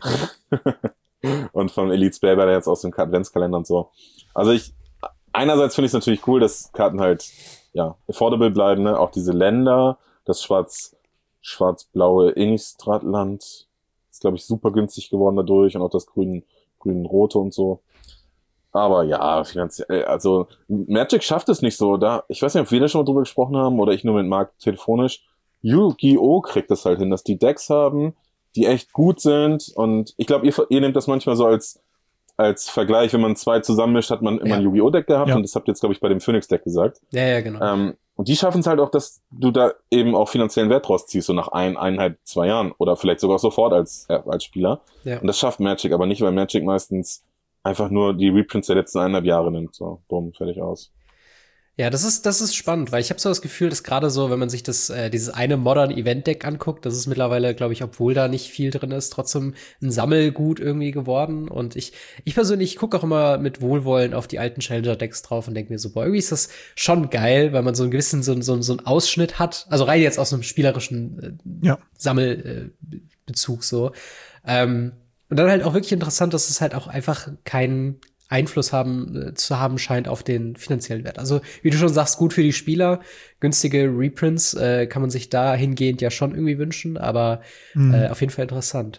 Und von Elite Spellbinder jetzt aus dem Adventskalender und so. Also einerseits finde ich es natürlich cool, dass Karten halt affordable bleiben, ne? Auch diese Länder, das schwarz-blaue Innistradland ist, glaube ich, super günstig geworden dadurch und auch das grün-rote und so. Aber ja, finanziell, also Magic schafft es nicht so. Ich weiß nicht, ob wir da schon mal drüber gesprochen haben oder ich nur mit Marc telefonisch. Yu-Gi-Oh! Kriegt das halt hin, dass die Decks haben, die echt gut sind und ich glaube, ihr nehmt das manchmal so als Vergleich, wenn man 2 zusammenmischt, hat man immer ein Yu-Gi-Oh! Deck gehabt und das habt ihr jetzt, glaube ich, bei dem Phoenix-Deck gesagt. Ja, genau. Und die schaffen es halt auch, dass du da eben auch finanziellen Wert draus ziehst, so nach 1,5, 2 Jahren oder vielleicht sogar sofort als Spieler. Ja. Und das schafft Magic aber nicht, weil Magic meistens einfach nur die Reprints der letzten 1,5 Jahre nimmt. So, bumm, fertig aus. Ja, das ist spannend, weil ich habe so das Gefühl, dass gerade so, wenn man sich dieses eine Modern Event Deck anguckt, das ist mittlerweile, glaube ich, obwohl da nicht viel drin ist, trotzdem ein Sammelgut irgendwie geworden. Und ich persönlich gucke auch immer mit Wohlwollen auf die alten Challenger Decks drauf und denke mir so, boah, irgendwie ist das schon geil, weil man so einen gewissen so einen Ausschnitt hat. Also rein jetzt aus einem spielerischen Bezug so. Und dann halt auch wirklich interessant, dass es halt auch einfach keinen Einfluss zu haben scheint auf den finanziellen Wert. Also, wie du schon sagst, gut für die Spieler. Günstige Reprints kann man sich dahingehend ja schon irgendwie wünschen, aber auf jeden Fall interessant.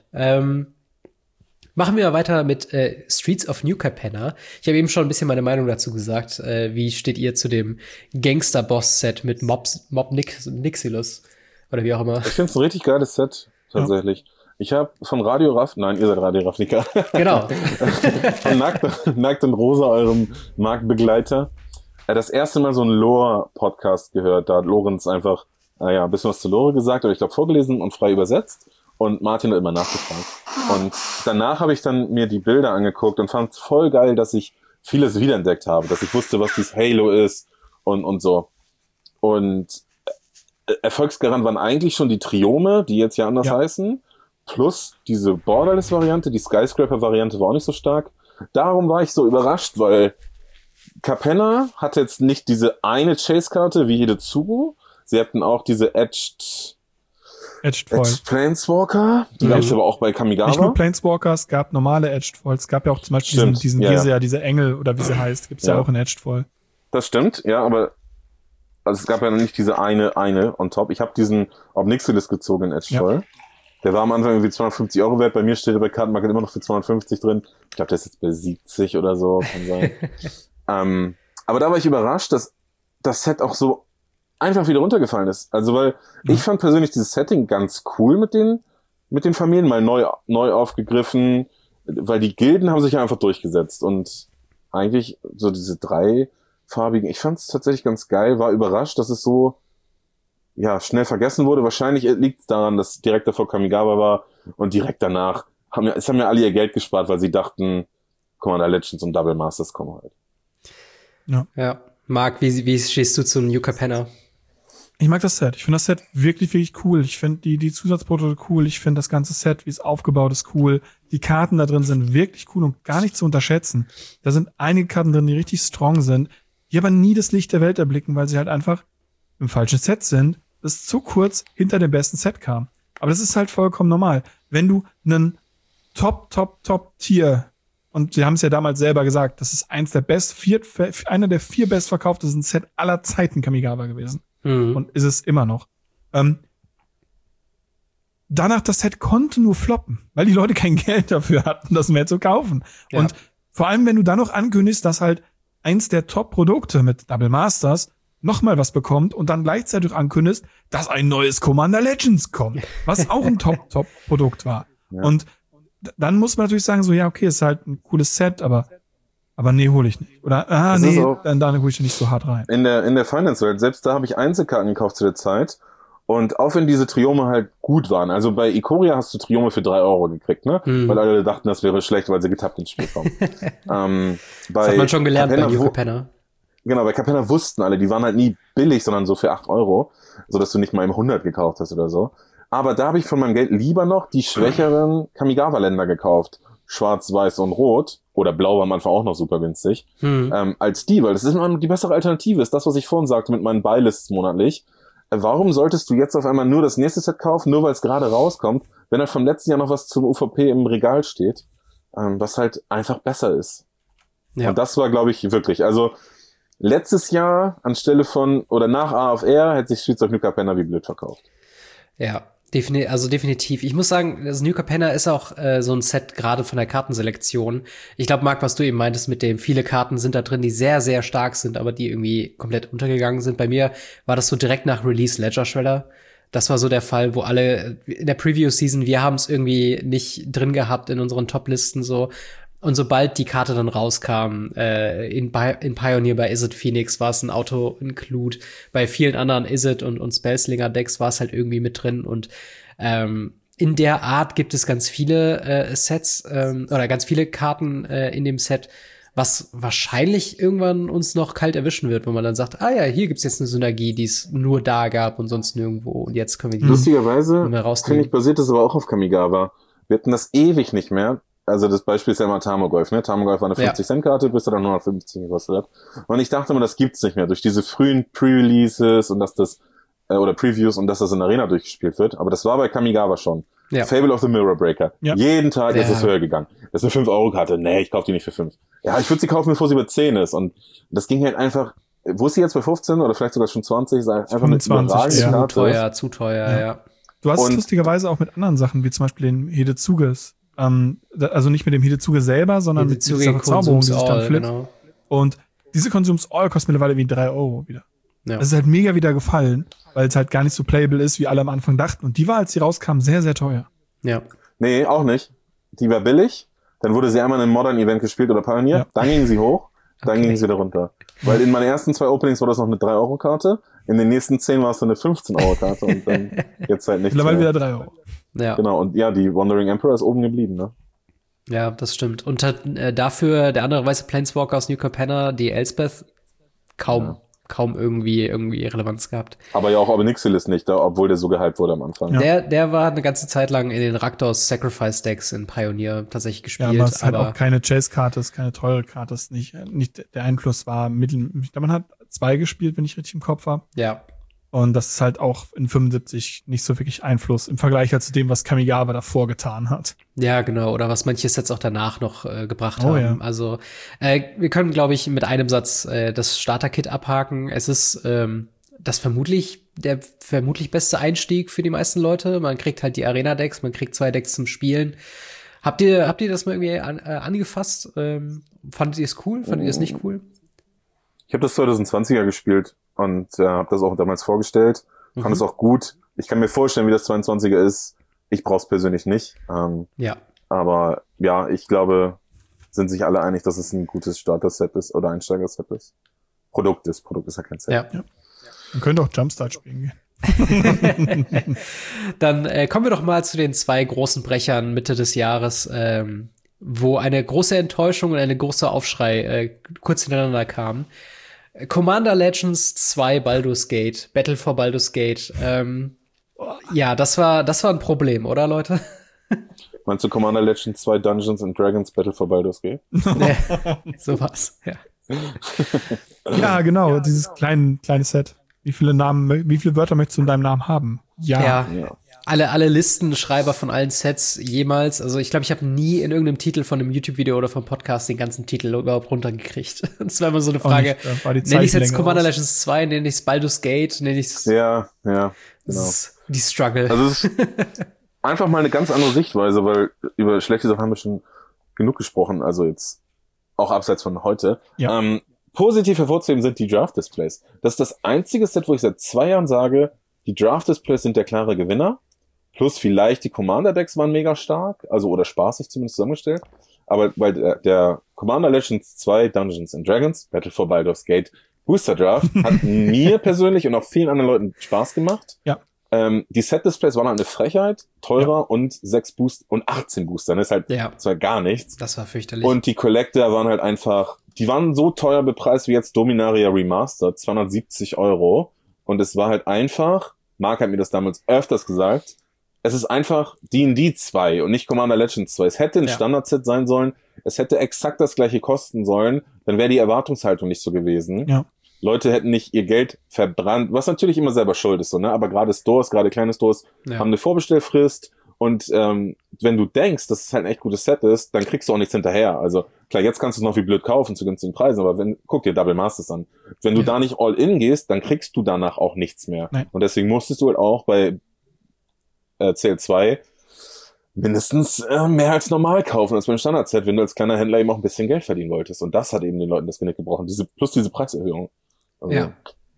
Machen wir weiter mit Streets of New Capenna. Ich habe eben schon ein bisschen meine Meinung dazu gesagt. Wie steht ihr zu dem Gangster-Boss-Set mit Mob Nixilus? Oder wie auch immer. Ich finde es ein richtig geiles Set, tatsächlich. Ja. Ich habe von Radio Raff, nein, ihr seid Radio Ravnica. Genau. Von Nackt und Rosa, eurem Marktbegleiter, das erste Mal so einen Lore-Podcast gehört. Da hat Lorenz einfach, ein bisschen was zu Lore gesagt, oder ich glaube vorgelesen und frei übersetzt. Und Martin hat immer nachgefragt. Und danach habe ich dann mir die Bilder angeguckt und fand es voll geil, dass ich vieles wiederentdeckt habe. Dass ich wusste, was dieses Halo ist und so. Und Erfolgsgarant waren eigentlich schon die Triome, die jetzt ja anders heißen. Plus diese Borderless-Variante, die Skyscraper-Variante war auch nicht so stark. Darum war ich so überrascht, weil Capenna hatte jetzt nicht diese eine Chase-Karte wie jede Tsugu. Sie hatten auch diese Edged Planeswalker. Die gab es aber auch bei Kamigawa. Nicht nur Planeswalker, es gab normale Edged Foil. Es gab ja auch zum Beispiel diesen diese Engel oder wie sie heißt, gibt's ja auch in Edged Foil. Das stimmt, ja, aber also es gab ja noch nicht diese eine on top. Ich habe diesen Obnixilis gezogen in Edged Foil. Der war am Anfang irgendwie 250 € wert. Bei mir steht er bei Kartenmarket immer noch für 250 drin. Ich glaube, der ist jetzt bei 70 oder so, kann sein. Aber da war ich überrascht, dass das Set auch so einfach wieder runtergefallen ist. Also, weil ich fand persönlich dieses Setting ganz cool mit den Familien, mal neu aufgegriffen, weil die Gilden haben sich ja einfach durchgesetzt und eigentlich so diese dreifarbigen, ich fand es tatsächlich ganz geil, war überrascht, dass es so schnell vergessen wurde. Wahrscheinlich liegt es daran, dass direkt davor Kamigawa war und direkt danach haben ja alle ihr Geld gespart, weil sie dachten, Commander Legends und Double Masters kommen halt. Ja. Marc, wie stehst du zu New Capenna? Ich mag das Set. Ich finde das Set wirklich, wirklich cool. Ich finde die Zusatzprodukte cool. Ich finde das ganze Set, wie es aufgebaut ist, cool. Die Karten da drin sind wirklich cool und gar nicht zu unterschätzen. Da sind einige Karten drin, die richtig strong sind, die aber nie das Licht der Welt erblicken, weil sie halt einfach im falschen Set sind, das zu kurz hinter dem besten Set kam. Aber das ist halt vollkommen normal. Wenn du einen Top-Tier, und sie haben es ja damals selber gesagt, das ist einer der 4 bestverkauftesten Set aller Zeiten Kamigawa gewesen. Und ist es immer noch. Danach, das Set konnte nur floppen, weil die Leute kein Geld dafür hatten, das mehr zu kaufen. Ja. Und vor allem, wenn du dann noch ankündigst, dass halt eins der Top-Produkte mit Double Masters nochmal was bekommt und dann gleichzeitig ankündigst, dass ein neues Commander Legends kommt, was auch ein Top-Produkt war. Ja. Und dann muss man natürlich sagen, so, ja, okay, ist halt ein cooles Set, aber nee, hole ich nicht. Oder, dann hole ich nicht so hart rein. In der Finance-Welt, selbst da habe ich Einzelkarten gekauft zu der Zeit. Und auch wenn diese Triome halt gut waren, also bei Ikoria hast du Triome für 3 € gekriegt, ne? Weil alle dachten, das wäre schlecht, weil sie getappt ins Spiel kommen. Das hat man schon gelernt bei New Capenna. Genau, bei Capenna wussten alle, die waren halt nie billig, sondern so für 8 €, sodass du nicht mal im 100 gekauft hast oder so. Aber da habe ich von meinem Geld lieber noch die schwächeren Kamigawa-Länder gekauft. Schwarz, Weiß und Rot. Oder Blau war am Anfang auch noch super günstig. Als die, weil das ist immer die bessere Alternative. Ist das, was ich vorhin sagte mit meinen Buylists monatlich. Warum solltest du jetzt auf einmal nur das nächste Set kaufen, nur weil es gerade rauskommt, wenn halt vom letzten Jahr noch was zum UVP im Regal steht, was halt einfach besser ist. Ja. Und das war, glaube ich, wirklich, also letztes Jahr anstelle von, oder nach AFR hätte sich Streets of New Capenna wie blöd verkauft. Ja, definitiv. Ich muss sagen, das New Capenna ist auch so ein Set gerade von der Kartenselektion. Ich glaube, Marc, was du eben meintest mit dem, viele Karten sind da drin, die sehr, sehr stark sind, aber die irgendwie komplett untergegangen sind. Bei mir war das so direkt nach Release Ledger Shredder. Das war so der Fall, wo alle in der Preview-Season, wir haben es irgendwie nicht drin gehabt in unseren Top-Listen so. Und sobald die Karte dann rauskam, in Pioneer bei Izzet Phoenix war es ein Auto-Include. Bei vielen anderen Izzet und Spellslinger-Decks war es halt irgendwie mit drin. Und in der Art gibt es ganz viele Sets oder ganz viele Karten in dem Set, was wahrscheinlich irgendwann uns noch kalt erwischen wird, wo man dann sagt, hier gibt's jetzt eine Synergie, die es nur da gab und sonst nirgendwo. Und jetzt können wir die lustigerweise, finde ich, basiert das aber auch auf Kamigawa. Wir hatten das ewig nicht mehr. Also das Beispiel ist ja immer Tamogolf, ne? Tamogolf war eine 50-Cent-Karte, bis er dann 150 gekostet hat. Und ich dachte immer, das gibt's nicht mehr. Durch diese frühen Pre-Releases und dass das, oder Previews und dass das in der Arena durchgespielt wird. Aber das war bei Kamigawa schon. Ja. Fable of the Mirror Breaker. Ja. Jeden Tag ist es höher gegangen. Das ist eine 5-Euro-Karte. Nee, ich kaufe die nicht für 5. Ja, ich würde sie kaufen, bevor sie bei 10 ist. Und das ging halt einfach, wo ist sie jetzt bei 15 oder vielleicht sogar schon 20? Einfach 25, eine überragende Karte. Zu teuer, ja. Du hast es lustigerweise auch mit anderen Sachen, wie zum Beispiel den Hidezuges. Also nicht mit dem Hidezuge selber, sondern mit dieser Verzauberung, die sich dann flippt. Genau. Und diese Consumes All kostet mittlerweile wie 3 Euro wieder. Ja. Das ist halt mega wieder gefallen, weil es halt gar nicht so playable ist, wie alle am Anfang dachten. Und die war, als sie rauskam, sehr, sehr teuer. Ja. Nee, auch nicht. Die war billig. Dann wurde sie einmal in einem Modern-Event gespielt oder Pioneer. Ja. Dann ging sie hoch. Dann ging sie wieder runter. Weil in meinen ersten 2 Openings war das noch eine 3-Euro-Karte. In den nächsten 10 war es dann eine 15-Euro-Karte. Und dann jetzt halt nichts mehr. Mittlerweile wieder 3 Euro. Ja. Genau. Und ja, die Wandering Emperor ist oben geblieben, ne? Ja, das stimmt. Und hat dafür der andere weiße Planeswalker aus New Capenna, die Elspeth, kaum irgendwie Relevanz gehabt. Aber ja auch Obnixilis nicht, obwohl der so gehypt wurde am Anfang. Ja. Der war eine ganze Zeit lang in den Rakdos Sacrifice Decks in Pioneer tatsächlich gespielt. Ja, aber es halt auch keine Chase-Karte, keine teure Karte, ist nicht der Einfluss war ich glaube, man hat 2 gespielt, wenn ich richtig im Kopf habe. Ja. Und das ist halt auch in 75 nicht so wirklich Einfluss im Vergleich halt zu dem, was Kamigawa davor getan hat. Ja, genau. Oder was manche Sets auch danach noch gebracht haben. Ja. Also wir können, glaube ich, mit einem Satz das Starter-Kit abhaken. Es ist der vermutlich beste Einstieg für die meisten Leute. Man kriegt halt die Arena-Decks, man kriegt 2 Decks zum Spielen. Habt ihr das mal irgendwie angefasst? Fandet ihr es cool? Fandet ihr es nicht cool? Ich habe das 2020er gespielt. Und habe das auch damals vorgestellt. Fand es auch gut. Ich kann mir vorstellen, wie das 22er ist. Ich brauche es persönlich nicht. Ja. Aber ja, ich glaube, sind sich alle einig, dass es ein gutes Starter-Set ist oder Einsteiger-Set ist. Produkt ist ja kein Set. Ja. Man könnte auch Jumpstart spielen gehen. Dann kommen wir doch mal zu den 2 großen Brechern Mitte des Jahres, wo eine große Enttäuschung und eine große Aufschrei kurz hintereinander kamen. Commander Legends 2 Baldur's Gate, Battle for Baldur's Gate. Ja, das war ein Problem, oder, Leute? Meinst du Commander Legends 2 Dungeons and Dragons Battle for Baldur's Gate? Sowas, ja. Ja, genau, dieses kleine Set. Wie viele Wörter möchtest du in deinem Namen haben? Ja. Alle Listenschreiber von allen Sets jemals. Also ich glaube, ich habe nie in irgendeinem Titel von einem YouTube-Video oder vom Podcast den ganzen Titel überhaupt runtergekriegt. Das war immer so eine Frage. Nenne ich es jetzt Commander Legends 2, nenne ich es Baldur's Gate, nenne ich es... Ja, genau. Die Struggle. Also es ist einfach mal eine ganz andere Sichtweise, weil über schlechte Sachen haben wir schon genug gesprochen, also jetzt auch abseits von heute. Ja. Positiv hervorzuheben sind die Draft-Displays. Das ist das einzige Set, wo ich seit 2 Jahren sage, die Draft-Displays sind der klare Gewinner. Plus vielleicht die Commander-Decks waren mega stark, also oder spaßig zumindest zusammengestellt. Aber weil der Commander Legends 2 Dungeons and Dragons, Battle for Baldur's Gate Booster Draft hat mir persönlich und auch vielen anderen Leuten Spaß gemacht. Ja. Die Set-Displays waren halt eine Frechheit, teurer und 6 Booster und 18 Booster. Das ist halt das war gar nichts. Das war fürchterlich. Und die Collector waren halt einfach, die waren so teuer bepreist wie jetzt Dominaria Remastered, 270 €. Und es war halt einfach, Marc hat mir das damals öfters gesagt, es ist einfach D&D 2 und nicht Commander Legends 2. Es hätte ein Standard-Set sein sollen. Es hätte exakt das gleiche kosten sollen. Dann wäre die Erwartungshaltung nicht so gewesen. Ja. Leute hätten nicht ihr Geld verbrannt, was natürlich immer selber schuld ist, so, ne? Aber gerade Stores, gerade kleine Stores, haben eine Vorbestellfrist. Und wenn du denkst, dass es halt ein echt gutes Set ist, dann kriegst du auch nichts hinterher. Also klar, jetzt kannst du es noch wie blöd kaufen zu günstigen Preisen, aber guck dir Double Masters an. Wenn du da nicht all in gehst, dann kriegst du danach auch nichts mehr. Nein. Und deswegen musstest du halt auch bei CL2 mindestens mehr als normal kaufen als beim Standard-Set, wenn du als kleiner Händler eben auch ein bisschen Geld verdienen wolltest. Und das hat eben den Leuten das Genick gebrochen. Plus diese Preiserhöhung. Also, Und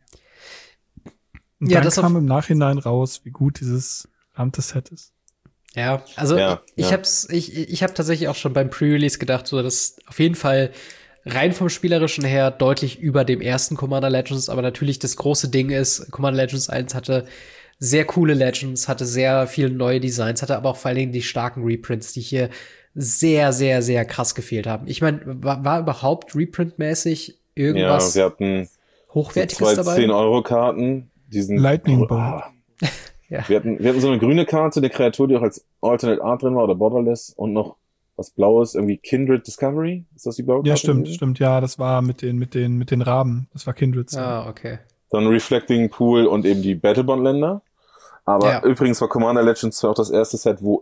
dann kam im Nachhinein raus, wie gut dieses verdammte Set ist. Ja, also ich habe tatsächlich auch schon beim Pre-Release gedacht, so dass auf jeden Fall rein vom Spielerischen her deutlich über dem ersten Commander Legends, aber natürlich das große Ding ist, Commander Legends 1 hatte sehr coole Legends, hatte sehr viele neue Designs, hatte aber auch vor allen Dingen die starken Reprints, die hier sehr, sehr, sehr krass gefehlt haben. Ich meine, war überhaupt Reprint-mäßig irgendwas wir hatten Hochwertiges dabei? 10-Euro-Karten, diesen Lightning Bolt. Ja. Wir hatten so eine grüne Karte, eine Kreatur, die auch als Alternate Art drin war oder Borderless und noch was Blaues, irgendwie Kindred Discovery. Ist das die blaue Karte? Ja, stimmt. Ja, das war mit den Raben. Das war Kindred. Ah, okay. Dann Reflecting Pool und eben die Battlebond-Länder. Aber übrigens war Commander Legends 2 auch das erste Set, wo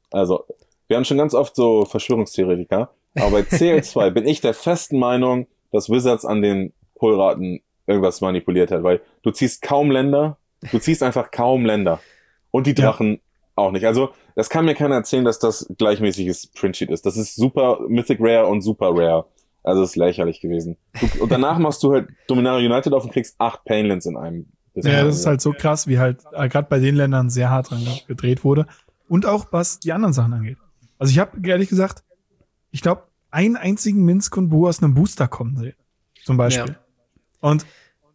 wir haben schon ganz oft so Verschwörungstheoretiker, aber bei CL2 bin ich der festen Meinung, dass Wizards an den Pullraten irgendwas manipuliert hat, weil du ziehst einfach kaum Länder. Und die Drachen auch nicht. Also, das kann mir keiner erzählen, dass das gleichmäßiges Printsheet ist. Das ist super Mythic Rare und super Rare. Also, das ist lächerlich gewesen. Und danach machst du halt Dominaria United auf und kriegst 8 Painlands in einem. Das ist halt so krass, wie halt gerade bei den Ländern sehr hart dran gedreht wurde. Und auch, was die anderen Sachen angeht. Also, ich habe ehrlich gesagt, ich glaube, einen einzigen Minskund-Bo aus einem Booster kommen sehen. Zum Beispiel. Ja. Und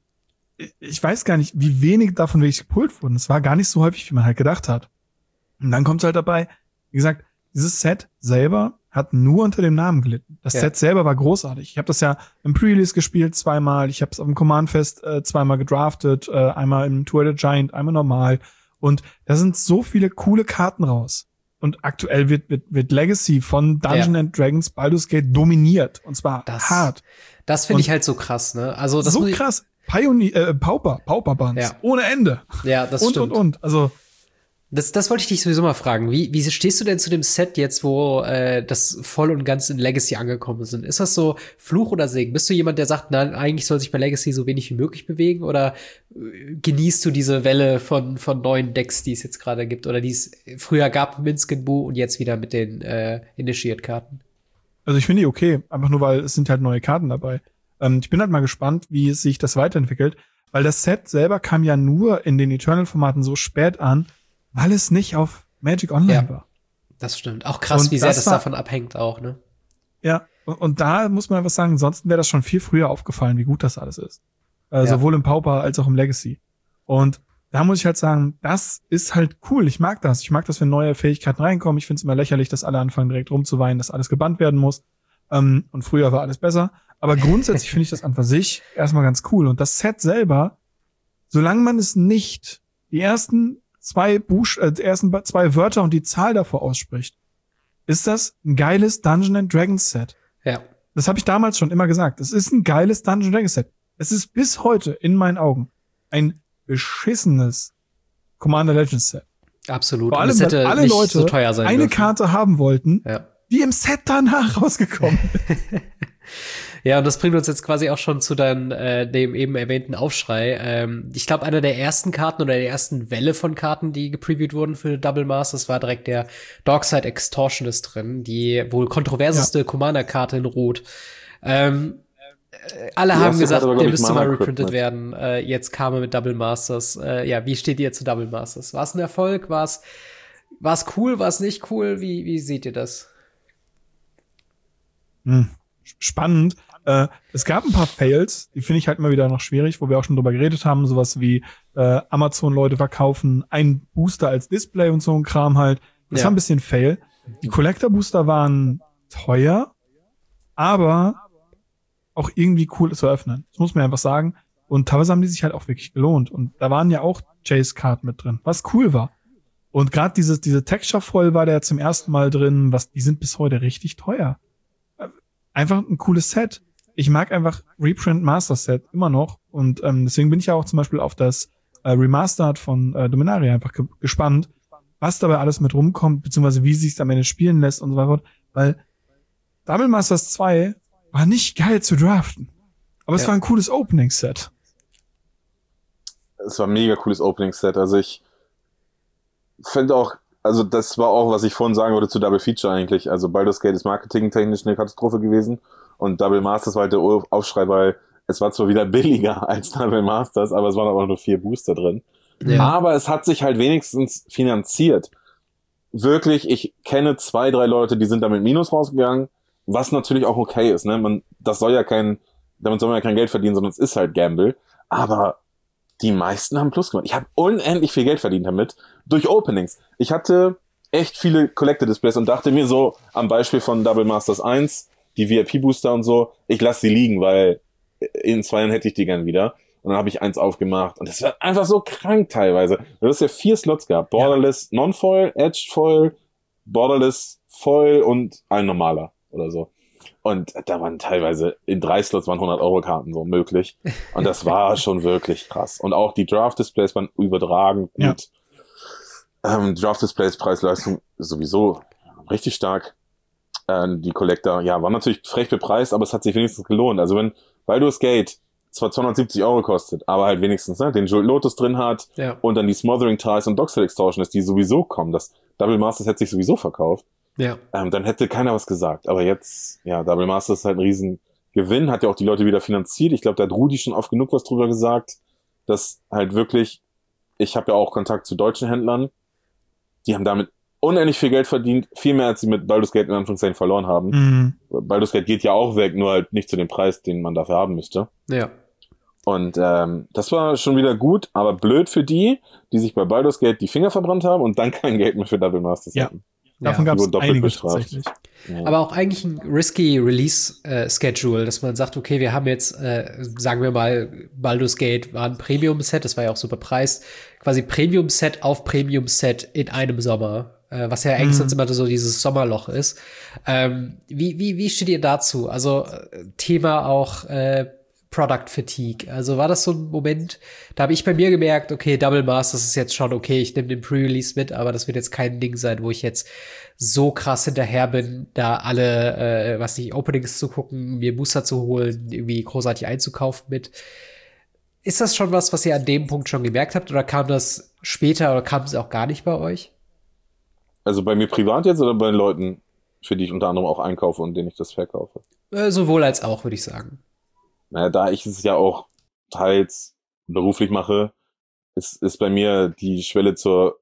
ich weiß gar nicht, wie wenig davon wirklich gepullt wurden. Es war gar nicht so häufig, wie man halt gedacht hat. Und dann kommt es halt dabei, wie gesagt, dieses Set selber hat nur unter dem Namen gelitten. Das Set selber war großartig. Ich habe das ja im Pre-Release gespielt zweimal. Ich habe es auf dem Command-Fest zweimal gedraftet. Einmal im Tour of the Giant, einmal normal. Und da sind so viele coole Karten raus. Und aktuell wird Legacy von Dungeons & Dragons Baldur's Gate dominiert. Und zwar hart. Das finde ich halt so krass, ne? Also das so krass. Pauper-Bands. Ja. Ohne Ende. Ja, das stimmt. Und. Also. Das wollte ich dich sowieso mal fragen. Wie stehst du denn zu dem Set jetzt, wo das voll und ganz in Legacy angekommen sind? Ist das so Fluch oder Segen? Bist du jemand, der sagt, nein, eigentlich soll sich bei Legacy so wenig wie möglich bewegen? Oder genießt du diese Welle von neuen Decks, die es jetzt gerade gibt? Oder die es früher gab, Minsk-Bo und jetzt wieder mit den Initiate-Karten? Also ich finde die okay. Einfach nur, weil es sind halt neue Karten dabei. Ich bin halt mal gespannt, wie sich das weiterentwickelt. Weil das Set selber kam ja nur in den Eternal-Formaten so spät an, weil es nicht auf Magic Online war. Das stimmt. Auch krass, und wie sehr das davon abhängt auch, ne? Ja, und da muss man einfach sagen, ansonsten wäre das schon viel früher aufgefallen, wie gut das alles ist. Sowohl im Pauper als auch im Legacy. Und da muss ich halt sagen, das ist halt cool. Ich mag das. Ich mag das, wenn neue Fähigkeiten reinkommen. Ich finde es immer lächerlich, dass alle anfangen direkt rumzuweinen, dass alles gebannt werden muss. Und früher war alles besser. Aber grundsätzlich finde ich das an für sich erstmal ganz cool. Und das Set selber, solange man es nicht die ersten zwei Wörter und die Zahl davor ausspricht, ist das ein geiles Dungeons & Dragons Set. Ja. Das habe ich damals schon immer gesagt. Es ist ein geiles Dungeons & Dragons Set. Es ist bis heute in meinen Augen ein beschissenes Commander Legends Set. Absolut. Vor allem, weil alle Leute so teuer sein eine dürfen. Karte haben wollten, die im Set danach rausgekommen ist. Ja, und das bringt uns jetzt quasi auch schon zu dem eben erwähnten Aufschrei. Ich glaube, einer der ersten Karten oder der ersten Welle von Karten, die gepreviewt wurden für Double Masters, war direkt der Darkside Extortionist drin, die wohl kontroverseste Commander-Karte in Rot. Alle haben gesagt, der müsste mal reprintet werden. Jetzt kam er mit Double Masters. Wie steht ihr zu Double Masters? War es ein Erfolg? War es cool? War es nicht cool? Wie seht ihr das? Spannend. Es gab ein paar Fails, die finde ich halt immer wieder noch schwierig, wo wir auch schon drüber geredet haben, sowas wie Amazon-Leute verkaufen einen Booster als Display und so ein Kram halt. Das war ein bisschen Fail. Die Collector-Booster waren teuer, aber auch irgendwie cool zu öffnen. Das muss man einfach sagen. Und teilweise haben die sich halt auch wirklich gelohnt. Und da waren ja auch Chase-Karten mit drin, was cool war. Und gerade diese Texture-Foil war da ja zum ersten Mal drin, die sind bis heute richtig teuer. Einfach ein cooles Set. Ich mag einfach Reprint Master Set immer noch. Und deswegen bin ich ja auch zum Beispiel auf das Remastered von Dominaria einfach gespannt, was dabei alles mit rumkommt, beziehungsweise wie sich es am Ende spielen lässt und so weiter. Weil Double Masters 2 war nicht geil zu draften. Aber es war ein cooles Opening-Set. Es war ein mega cooles Opening-Set. Also ich finde auch, also das war auch, was ich vorhin sagen wollte zu Double Feature eigentlich. Also Baldur's Gate ist marketingtechnisch eine Katastrophe gewesen und Double Masters war halt der Aufschrei, weil es war zwar wieder billiger als Double Masters, aber es waren auch nur 4 Booster drin. Ja. Aber es hat sich halt wenigstens finanziert. Wirklich, ich kenne 2, 3 Leute, die sind damit Minus rausgegangen, was natürlich auch okay ist, ne? Damit soll man ja kein Geld verdienen, sondern es ist halt Gamble. Aber die meisten haben Plus gemacht. Ich habe unendlich viel Geld verdient damit. Durch Openings. Ich hatte echt viele Collector-Displays und dachte mir so, am Beispiel von Double Masters 1, die VIP-Booster und so, ich lasse sie liegen, weil in 2 Jahren hätte ich die gern wieder. Und dann habe ich 1 aufgemacht. Und das war einfach so krank teilweise. Du hast ja 4 Slots gehabt. Borderless Non-Foil, Edged Foil, Borderless Foil und ein normaler oder so. Und da waren teilweise, in 3 Slots waren 100-Euro-Karten so möglich. Und das war schon wirklich krass. Und auch die Draft-Displays waren überragend gut. Draft Displays Preis-Leistung sowieso richtig stark. Die Collector, ja, war natürlich frech bepreist, aber es hat sich wenigstens gelohnt. Also wenn Baldur's Gate zwar 270 € kostet, aber halt wenigstens den Jeweled Lotus drin hat und dann die Smothering Ties und Dockside Extortion ist, die sowieso kommen. Das Double Masters hätte sich sowieso verkauft. Ja. Dann hätte keiner was gesagt. Aber jetzt, ja, Double Masters ist halt ein Riesengewinn, hat ja auch die Leute wieder finanziert. Ich glaube, da hat Rudi schon oft genug was drüber gesagt, dass halt wirklich, ich habe ja auch Kontakt zu deutschen Händlern, die haben damit unendlich viel Geld verdient, viel mehr als sie mit Baldur's Gate in Anführungszeichen verloren haben. Mhm. Baldur's Gate geht ja auch weg, nur halt nicht zu dem Preis, den man dafür haben müsste. Ja. Und das war schon wieder gut, aber blöd für die sich bei Baldur's Gate die Finger verbrannt haben und dann kein Geld mehr für Double Masters hatten. Davon gab es einige tatsächlich. Ja. Aber auch eigentlich ein risky Release-Schedule, dass man sagt, okay, wir haben jetzt, sagen wir mal, Baldur's Gate war ein Premium-Set, das war ja auch super preist, quasi Premium-Set auf Premium-Set in einem Sommer. Was ja eigentlich sonst immer so dieses Sommerloch ist. Wie steht ihr dazu? Also Thema auch Product Fatigue. Also war das so ein Moment, da habe ich bei mir gemerkt, okay, Double Masters ist jetzt schon okay, ich nehme den Pre-Release mit, aber das wird jetzt kein Ding sein, wo ich jetzt so krass hinterher bin, da alle, Openings zu gucken, mir Booster zu holen, irgendwie großartig einzukaufen mit. Ist das schon was ihr an dem Punkt schon gemerkt habt oder kam das später oder kam es auch gar nicht bei euch? Also bei mir privat jetzt oder bei den Leuten, für die ich unter anderem auch einkaufe und denen ich das verkaufe? Sowohl als auch, würde ich sagen. Naja, da ich es ja auch teils beruflich mache, ist bei mir die Schwelle zur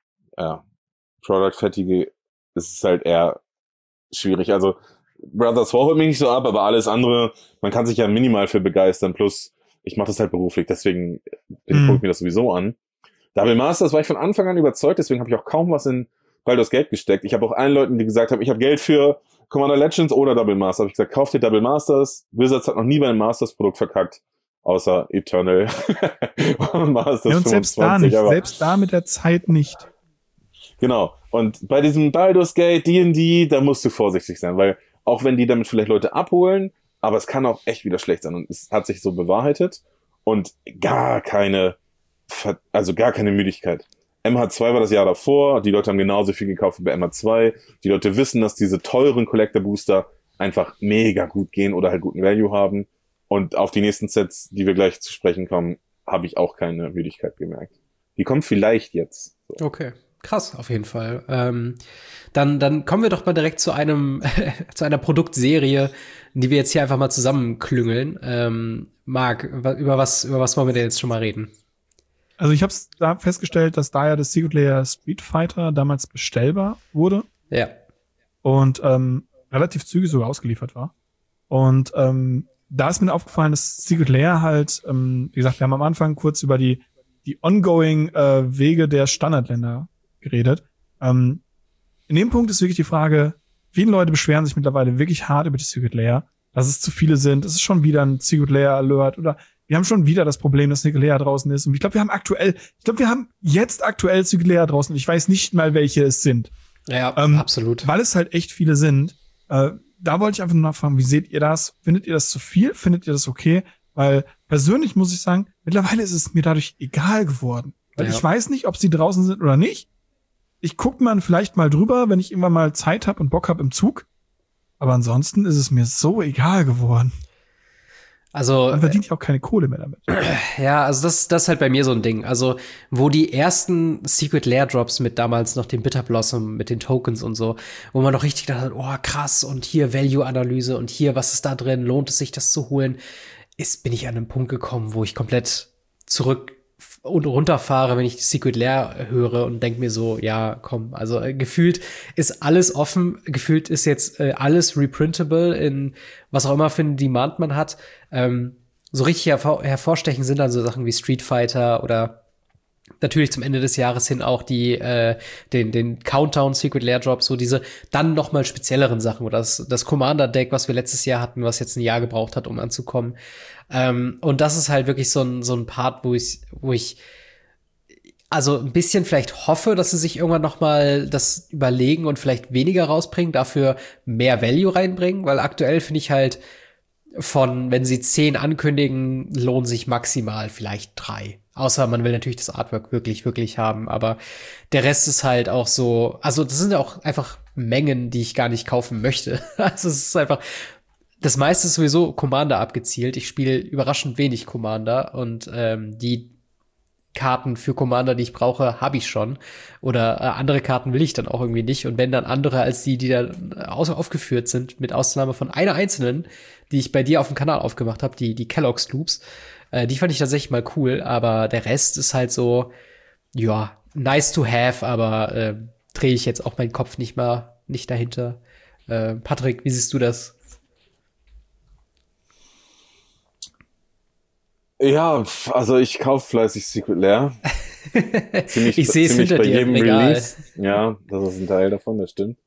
Product Fatigue ist halt eher schwierig. Also Brothers War holt mich nicht so ab, aber alles andere, man kann sich ja minimal für begeistern. Plus, ich mache das halt beruflich, deswegen gucke ich mir das sowieso an. Double Masters war ich von Anfang an überzeugt, deswegen habe ich auch kaum was in Baldur's Gate gesteckt. Ich habe auch allen Leuten, die gesagt haben, ich habe Geld für Commander Legends oder Double Masters, habe ich gesagt, kauft dir Double Masters. Wizards hat noch nie bei einem Masters-Produkt verkackt, außer Eternal Masters und 25. Selbst da nicht, selbst da mit der Zeit nicht. Genau. Und bei diesem Baldur's Gate, D&D, da musst du vorsichtig sein, weil auch wenn die damit vielleicht Leute abholen, aber es kann auch echt wieder schlecht sein und es hat sich so bewahrheitet und gar keine Müdigkeit. MH2 war das Jahr davor, die Leute haben genauso viel gekauft wie bei MH2, die Leute wissen, dass diese teuren Collector-Booster einfach mega gut gehen oder halt guten Value haben und auf die nächsten Sets, die wir gleich zu sprechen kommen, habe ich auch keine Müdigkeit gemerkt. Die kommt vielleicht jetzt. So. Okay, krass, auf jeden Fall. Dann kommen wir doch mal direkt zu zu einer Produktserie, die wir jetzt hier einfach mal zusammenklüngeln. Marc, über was wollen wir denn jetzt schon mal reden? Also ich habe da festgestellt, dass da ja das Secret Lair Street Fighter damals bestellbar wurde. Ja. Und relativ zügig sogar ausgeliefert war. Und da ist mir aufgefallen, dass Secret Lair halt, wie gesagt, wir haben am Anfang kurz über die ongoing Wege der Standardländer geredet. In dem Punkt ist wirklich die Frage, viele Leute beschweren sich mittlerweile wirklich hart über die Secret Lair, dass es zu viele sind. Es ist schon wieder ein Secret Lair Alert oder wir haben schon wieder das Problem, dass Secret Lair draußen ist. Und ich glaube, wir haben jetzt aktuell Secret Lair draußen. Ich weiß nicht mal, welche es sind. Ja, absolut. Weil es halt echt viele sind. Da wollte ich einfach nur nachfragen, wie seht ihr das? Findet ihr das zu viel? Findet ihr das okay? Weil persönlich muss ich sagen, mittlerweile ist es mir dadurch egal geworden. Weil ich weiß nicht, ob sie draußen sind oder nicht. Ich gucke mal vielleicht mal drüber, wenn ich irgendwann mal Zeit habe und Bock habe im Zug. Aber ansonsten ist es mir so egal geworden. Also man verdient ja auch keine Kohle mehr damit. Ja, also das ist halt bei mir so ein Ding. Also wo die ersten Secret Lair Drops mit damals noch dem Bitter Blossom, mit den Tokens und so, wo man noch richtig gedacht hat, oh krass, und hier Value-Analyse und hier, was ist da drin, lohnt es sich, das zu holen, bin ich an einem Punkt gekommen, wo ich komplett zurück und runterfahre, wenn ich Secret Lair höre und denke mir so, ja, komm, also gefühlt ist alles offen, gefühlt ist jetzt alles reprintable in was auch immer für einen Demand man hat. So richtig hervorstechen sind dann so Sachen wie Street Fighter oder natürlich zum Ende des Jahres hin auch den Countdown Secret Lair Drop, so diese dann noch mal spezielleren Sachen oder das Commander Deck, was wir letztes Jahr hatten, was jetzt ein Jahr gebraucht hat, um anzukommen. Und das ist halt wirklich so ein Part, wo ich also ein bisschen vielleicht hoffe, dass sie sich irgendwann noch mal das überlegen und vielleicht weniger rausbringen, dafür mehr Value reinbringen, weil aktuell finde ich halt wenn sie 10 ankündigen, lohnen sich maximal vielleicht 3. Außer man will natürlich das Artwork wirklich, wirklich haben. Aber der Rest ist halt auch so, also das sind auch einfach Mengen, die ich gar nicht kaufen möchte. Also es ist einfach, das meiste ist sowieso Commander abgezielt. Ich spiele überraschend wenig Commander und die Karten für Commander, die ich brauche, habe ich schon. Oder andere Karten will ich dann auch irgendwie nicht. Und wenn dann andere als die da aufgeführt sind, mit Ausnahme von einer einzelnen, die ich bei dir auf dem Kanal aufgemacht habe, die Kellogg's Loops, die fand ich tatsächlich mal cool. Aber der Rest ist halt so, ja, nice to have, aber drehe ich jetzt auch meinen Kopf nicht dahinter. Patrick, wie siehst du das? Ja, also ich kaufe fleißig Secret Lair. Ich sehe es hinter bei dir jedem im Regal. Release. Ja, das ist ein Teil davon, das stimmt.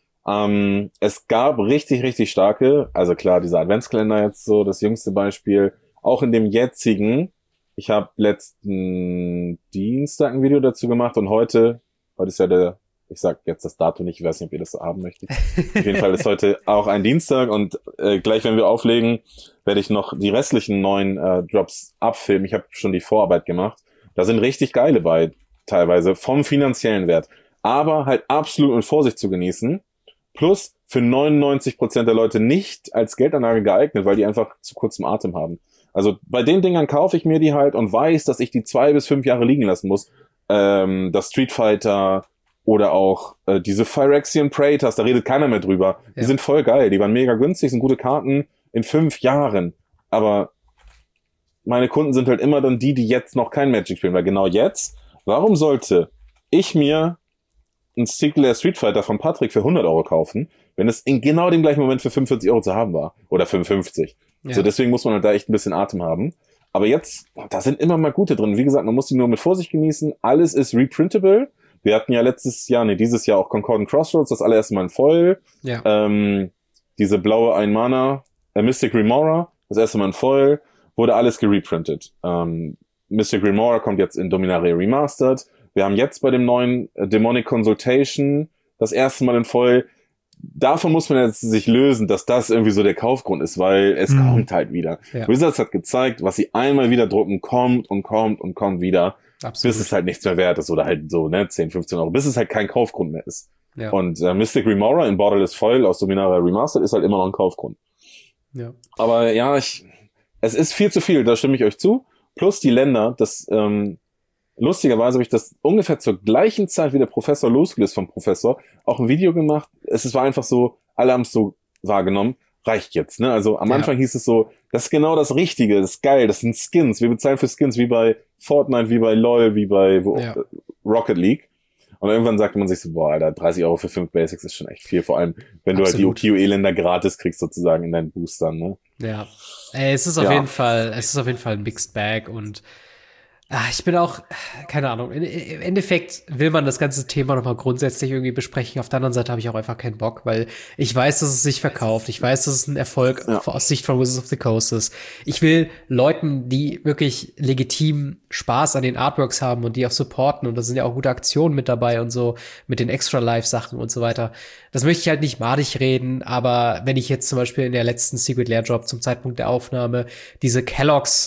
Es gab richtig, richtig starke, also klar, dieser Adventskalender jetzt so, das jüngste Beispiel, auch in dem jetzigen, ich habe letzten Dienstag ein Video dazu gemacht und heute ist ja ich sag jetzt das Datum nicht, ich weiß nicht, ob ihr das so haben möchtet. Auf jeden Fall ist heute auch ein Dienstag und gleich, wenn wir auflegen, werde ich noch die restlichen 9 Drops abfilmen. Ich habe schon die Vorarbeit gemacht. Da sind richtig geile bei, teilweise, vom finanziellen Wert. Aber halt absolut mit Vorsicht zu genießen. Plus für 99% der Leute nicht als Geldanlage geeignet, weil die einfach zu kurzem Atem haben. Also bei den Dingern kaufe ich mir die halt und weiß, dass ich die 2 bis 5 Jahre liegen lassen muss. Das Street Fighter oder auch diese Phyrexian Praetors, da redet keiner mehr drüber. Ja. Die sind voll geil, die waren mega günstig, sind gute Karten in 5 Jahren. Aber meine Kunden sind halt immer dann die jetzt noch kein Magic spielen, weil genau jetzt, warum sollte ich mir ein Secret Street Fighter von Patrick für 100 Euro kaufen, wenn es in genau dem gleichen Moment für 45 Euro zu haben war? Oder 55. Ja. So, deswegen muss man halt da echt ein bisschen Atem haben. Aber jetzt, da sind immer mal gute drin. Wie gesagt, man muss die nur mit Vorsicht genießen. Alles ist reprintable. Wir hatten ja dieses Jahr auch Concordant Crossroads, das allererste Mal in Foil. Ja. Diese blaue Ein-Mana, Mystic Remora, das erste Mal in Foil, wurde alles gereprintet. Mystic Remora kommt jetzt in Dominaria Remastered. Wir haben jetzt bei dem neuen Demonic Consultation das erste Mal in Foil. Davon muss man jetzt sich lösen, dass das irgendwie so der Kaufgrund ist, weil es kommt halt wieder. Ja. Wizards hat gezeigt, was sie einmal wieder drucken, kommt wieder. Absolut. Bis es halt nichts mehr wert ist oder halt so, 10, 15 Euro, bis es halt kein Kaufgrund mehr ist. Ja. Und Mystic Remora in Borderless Foil aus Dominaria Remastered ist halt immer noch ein Kaufgrund. Ja. Aber ja, es ist viel zu viel, da stimme ich euch zu. Plus die Länder, lustigerweise habe ich das ungefähr zur gleichen Zeit wie der Professor losgelöst vom Professor auch ein Video gemacht. Es war einfach so, alle haben es so wahrgenommen, reicht jetzt, ne? Also am Anfang hieß es so, das ist genau das Richtige, das ist geil, das sind Skins. Wir bezahlen für Skins wie bei Fortnite, wie bei LoL, wie bei Rocket League. Und irgendwann sagte man sich so, boah, Alter, 30 Euro für 5 Basics ist schon echt viel. Vor allem, wenn du halt die UKUE-Länder gratis kriegst sozusagen in deinen Boostern, ne? Ja. Es ist auf jeden Fall ein Mixed Bag und ich bin auch, keine Ahnung, im Endeffekt will man das ganze Thema nochmal grundsätzlich irgendwie besprechen. Auf der anderen Seite habe ich auch einfach keinen Bock, weil ich weiß, dass es sich verkauft. Ich weiß, dass es ein Erfolg aus Sicht von Wizards of the Coast ist. Ich will Leuten, die wirklich legitim Spaß an den Artworks haben und die auch supporten, und da sind ja auch gute Aktionen mit dabei und so, mit den Extra-Life-Sachen und so weiter. Das möchte ich halt nicht madig reden, aber wenn ich jetzt zum Beispiel in der letzten Secret Lair Drop zum Zeitpunkt der Aufnahme diese Kellogg's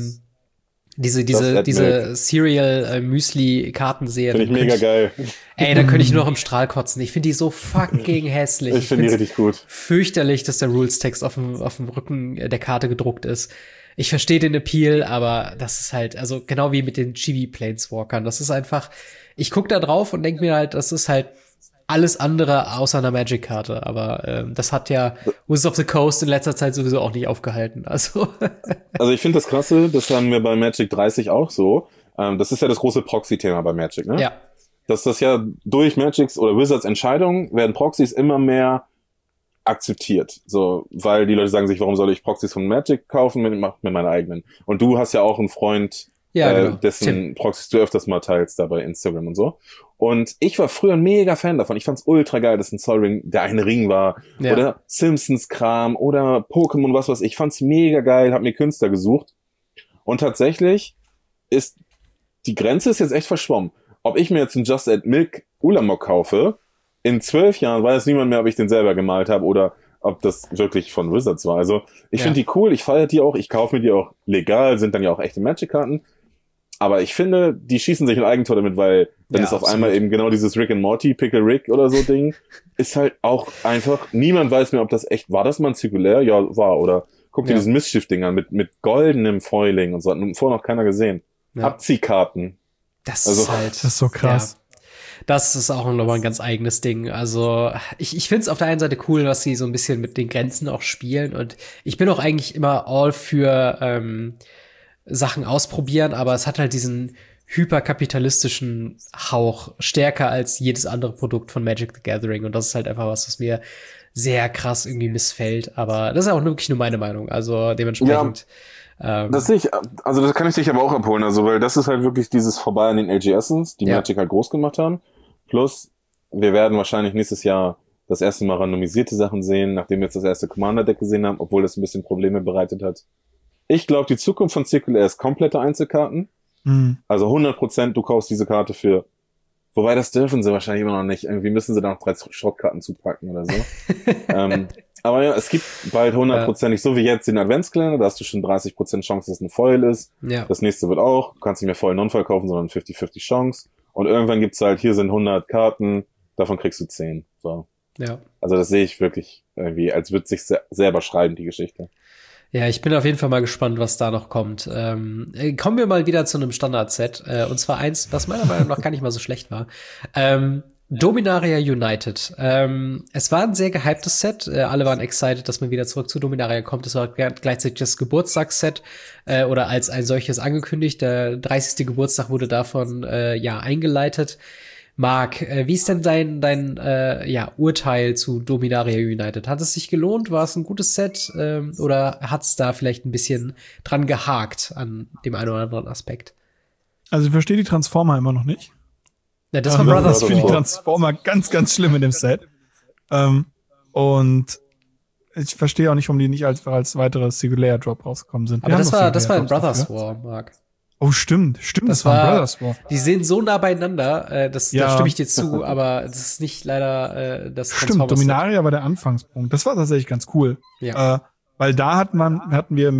diese Cereal Müsli Karten sehe. Finde ich mega geil. Ey, da könnte ich nur noch im Strahl kotzen. Ich finde die so fucking hässlich. Ich finde die richtig gut. Fürchterlich, dass der Rules-Text auf dem Rücken der Karte gedruckt ist. Ich verstehe den Appeal, aber das ist halt, also genau wie mit den Chibi-Planeswalkern. Das ist einfach, ich guck da drauf und denke mir halt, das ist halt alles andere außer einer Magic-Karte. Aber das hat ja Wizards of the Coast in letzter Zeit sowieso auch nicht aufgehalten. Also ich finde das Krasse, das haben wir bei Magic 30 auch so. Das ist ja das große Proxy-Thema bei Magic, ne? Ja. Dass das ja durch Magics oder Wizards Entscheidungen werden Proxys immer mehr akzeptiert. So, weil die Leute sagen sich, warum soll ich Proxys von Magic kaufen? Mach mir meine eigenen. Und du hast ja auch einen Freund, genau. Dessen Tim. Proxys du öfters mal teilst da bei Instagram und so. Und ich war früher ein mega Fan davon. Ich fand's ultra geil, dass ein Sol Ring der eine Ring war. Ja. Oder Simpsons-Kram oder Pokémon, was weiß ich. Ich fand's mega geil, hab mir Künstler gesucht. Und tatsächlich ist die Grenze ist jetzt echt verschwommen. Ob ich mir jetzt einen Just Add Milk Ulamog kaufe, in 12 Jahren weiß niemand mehr, ob ich den selber gemalt habe oder ob das wirklich von Wizards war. Also ich finde die cool, ich feiere die auch, ich kaufe mir die auch legal, sind dann ja auch echte Magic-Karten. Aber ich finde, die schießen sich ein Eigentor damit, weil dann ist auf einmal eben genau dieses Rick and Morty, Pickle Rick oder so Ding, ist halt auch einfach, niemand weiß mehr, ob das echt, war das mal ein Zirkulär? Ja, war, oder guck dir diesen Mistschiff-Ding an, mit goldenem Foiling und so, hat vorher noch keiner gesehen. Abziehkarten. Das ist so krass. Ja. Das ist auch nochmal ein ganz eigenes Ding. Also ich finde es auf der einen Seite cool, dass sie so ein bisschen mit den Grenzen auch spielen. Und ich bin auch eigentlich immer all für Sachen ausprobieren, aber es hat halt diesen hyperkapitalistischen Hauch stärker als jedes andere Produkt von Magic the Gathering. Und das ist halt einfach was mir sehr krass irgendwie missfällt. Aber das ist auch wirklich nur meine Meinung. Also dementsprechend. Ja. Das kann ich dich aber auch abholen, also weil das ist halt wirklich dieses Vorbei an den LGSs, die Magic halt groß gemacht haben. Plus, wir werden wahrscheinlich nächstes Jahr das erste Mal randomisierte Sachen sehen, nachdem wir jetzt das erste Commander-Deck gesehen haben, obwohl das ein bisschen Probleme bereitet hat. Ich glaube, die Zukunft von Circular ist komplette Einzelkarten. Also 100%, du kaufst diese Karte für, wobei das dürfen sie wahrscheinlich immer noch nicht, irgendwie müssen sie da noch 3 Schrottkarten zupacken oder so. Aber ja, es gibt bald 100%, so wie jetzt den Adventskalender, da hast du schon 30% Chance, dass es ein Foil ist. Ja. Das nächste wird auch, du kannst nicht mehr Foil Non-Foil kaufen, sondern 50-50 Chance. Und irgendwann gibt's halt, hier sind 100 Karten, davon kriegst du 10. So. Ja. Also das sehe ich wirklich irgendwie, als würde sich selber schreiben, die Geschichte. Ja, ich bin auf jeden Fall mal gespannt, was da noch kommt. Kommen wir mal wieder zu einem Standard-Set. Und zwar eins, was meiner Meinung nach gar nicht mal so schlecht war. Dominaria United. Es war ein sehr gehyptes Set. Alle waren excited, dass man wieder zurück zu Dominaria kommt. Es war gleichzeitig das Geburtstagsset oder als ein solches angekündigt. Der 30. Geburtstag wurde davon eingeleitet. Marc, wie ist denn dein Urteil zu Dominaria United? Hat es sich gelohnt? War es ein gutes Set? Oder hat es da vielleicht ein bisschen dran gehakt an dem einen oder anderen Aspekt? Also ich verstehe die Transformer immer noch nicht. Ja, das war Brothers War. Ich finde die Transformer ganz, ganz schlimm in dem Set. Und ich verstehe auch nicht, warum die nicht als weitere Singular Drop rausgekommen sind. Aber das war ein Brothers War, Marc. Oh, stimmt, das war ein Brothers War. Die sind so nah beieinander, da stimme ich dir zu, aber das ist nicht leider das Transformers. Stimmt, Dominaria war der Anfangspunkt. Das war tatsächlich ganz cool. Ja. Weil da hatten wir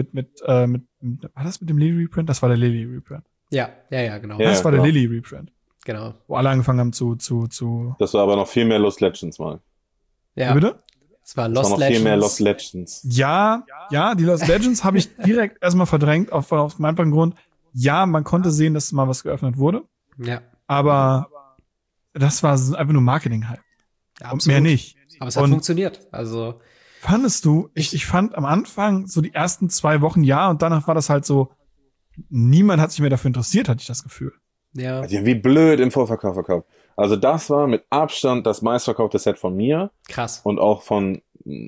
war das mit dem Lily Reprint? Das war der Lily Reprint. Ja, genau. Das war der Lily Reprint. Genau. Wo alle angefangen haben zu. Das war aber noch viel mehr Lost Legends mal. Ja. Bitte? Es war Lost Legends. Viel mehr Lost Legends. Ja, die Lost Legends habe ich direkt erstmal verdrängt, auf meinem einfachen Grund. Ja, man konnte sehen, dass mal was geöffnet wurde. Ja. Aber das war einfach nur Marketing-Hype. Ja, und mehr nicht. Aber es hat funktioniert. Also. Fandest du? Ich fand am Anfang so die ersten 2 Wochen und danach war das halt so, niemand hat sich mehr dafür interessiert, hatte ich das Gefühl. Ja. Wie blöd im Vorverkauf verkauft. Also das war mit Abstand das meistverkaufte Set von mir. Krass. Und auch von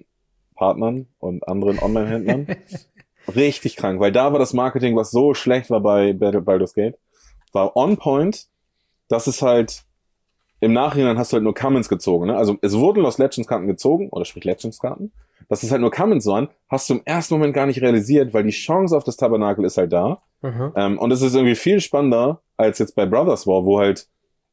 Partnern und anderen Online-Händlern. Richtig krank, weil da war das Marketing, was so schlecht war bei Baldur's Gate, war on point. Das ist halt, im Nachhinein hast du halt nur Commons gezogen, ne? Also es wurden Lost Legends Karten gezogen, oder sprich Legends Karten. Dass es halt nur Commons waren, hast du im ersten Moment gar nicht realisiert, weil die Chance auf das Tabernakel ist halt da. Und es ist irgendwie viel spannender, als jetzt bei Brothers War, wo halt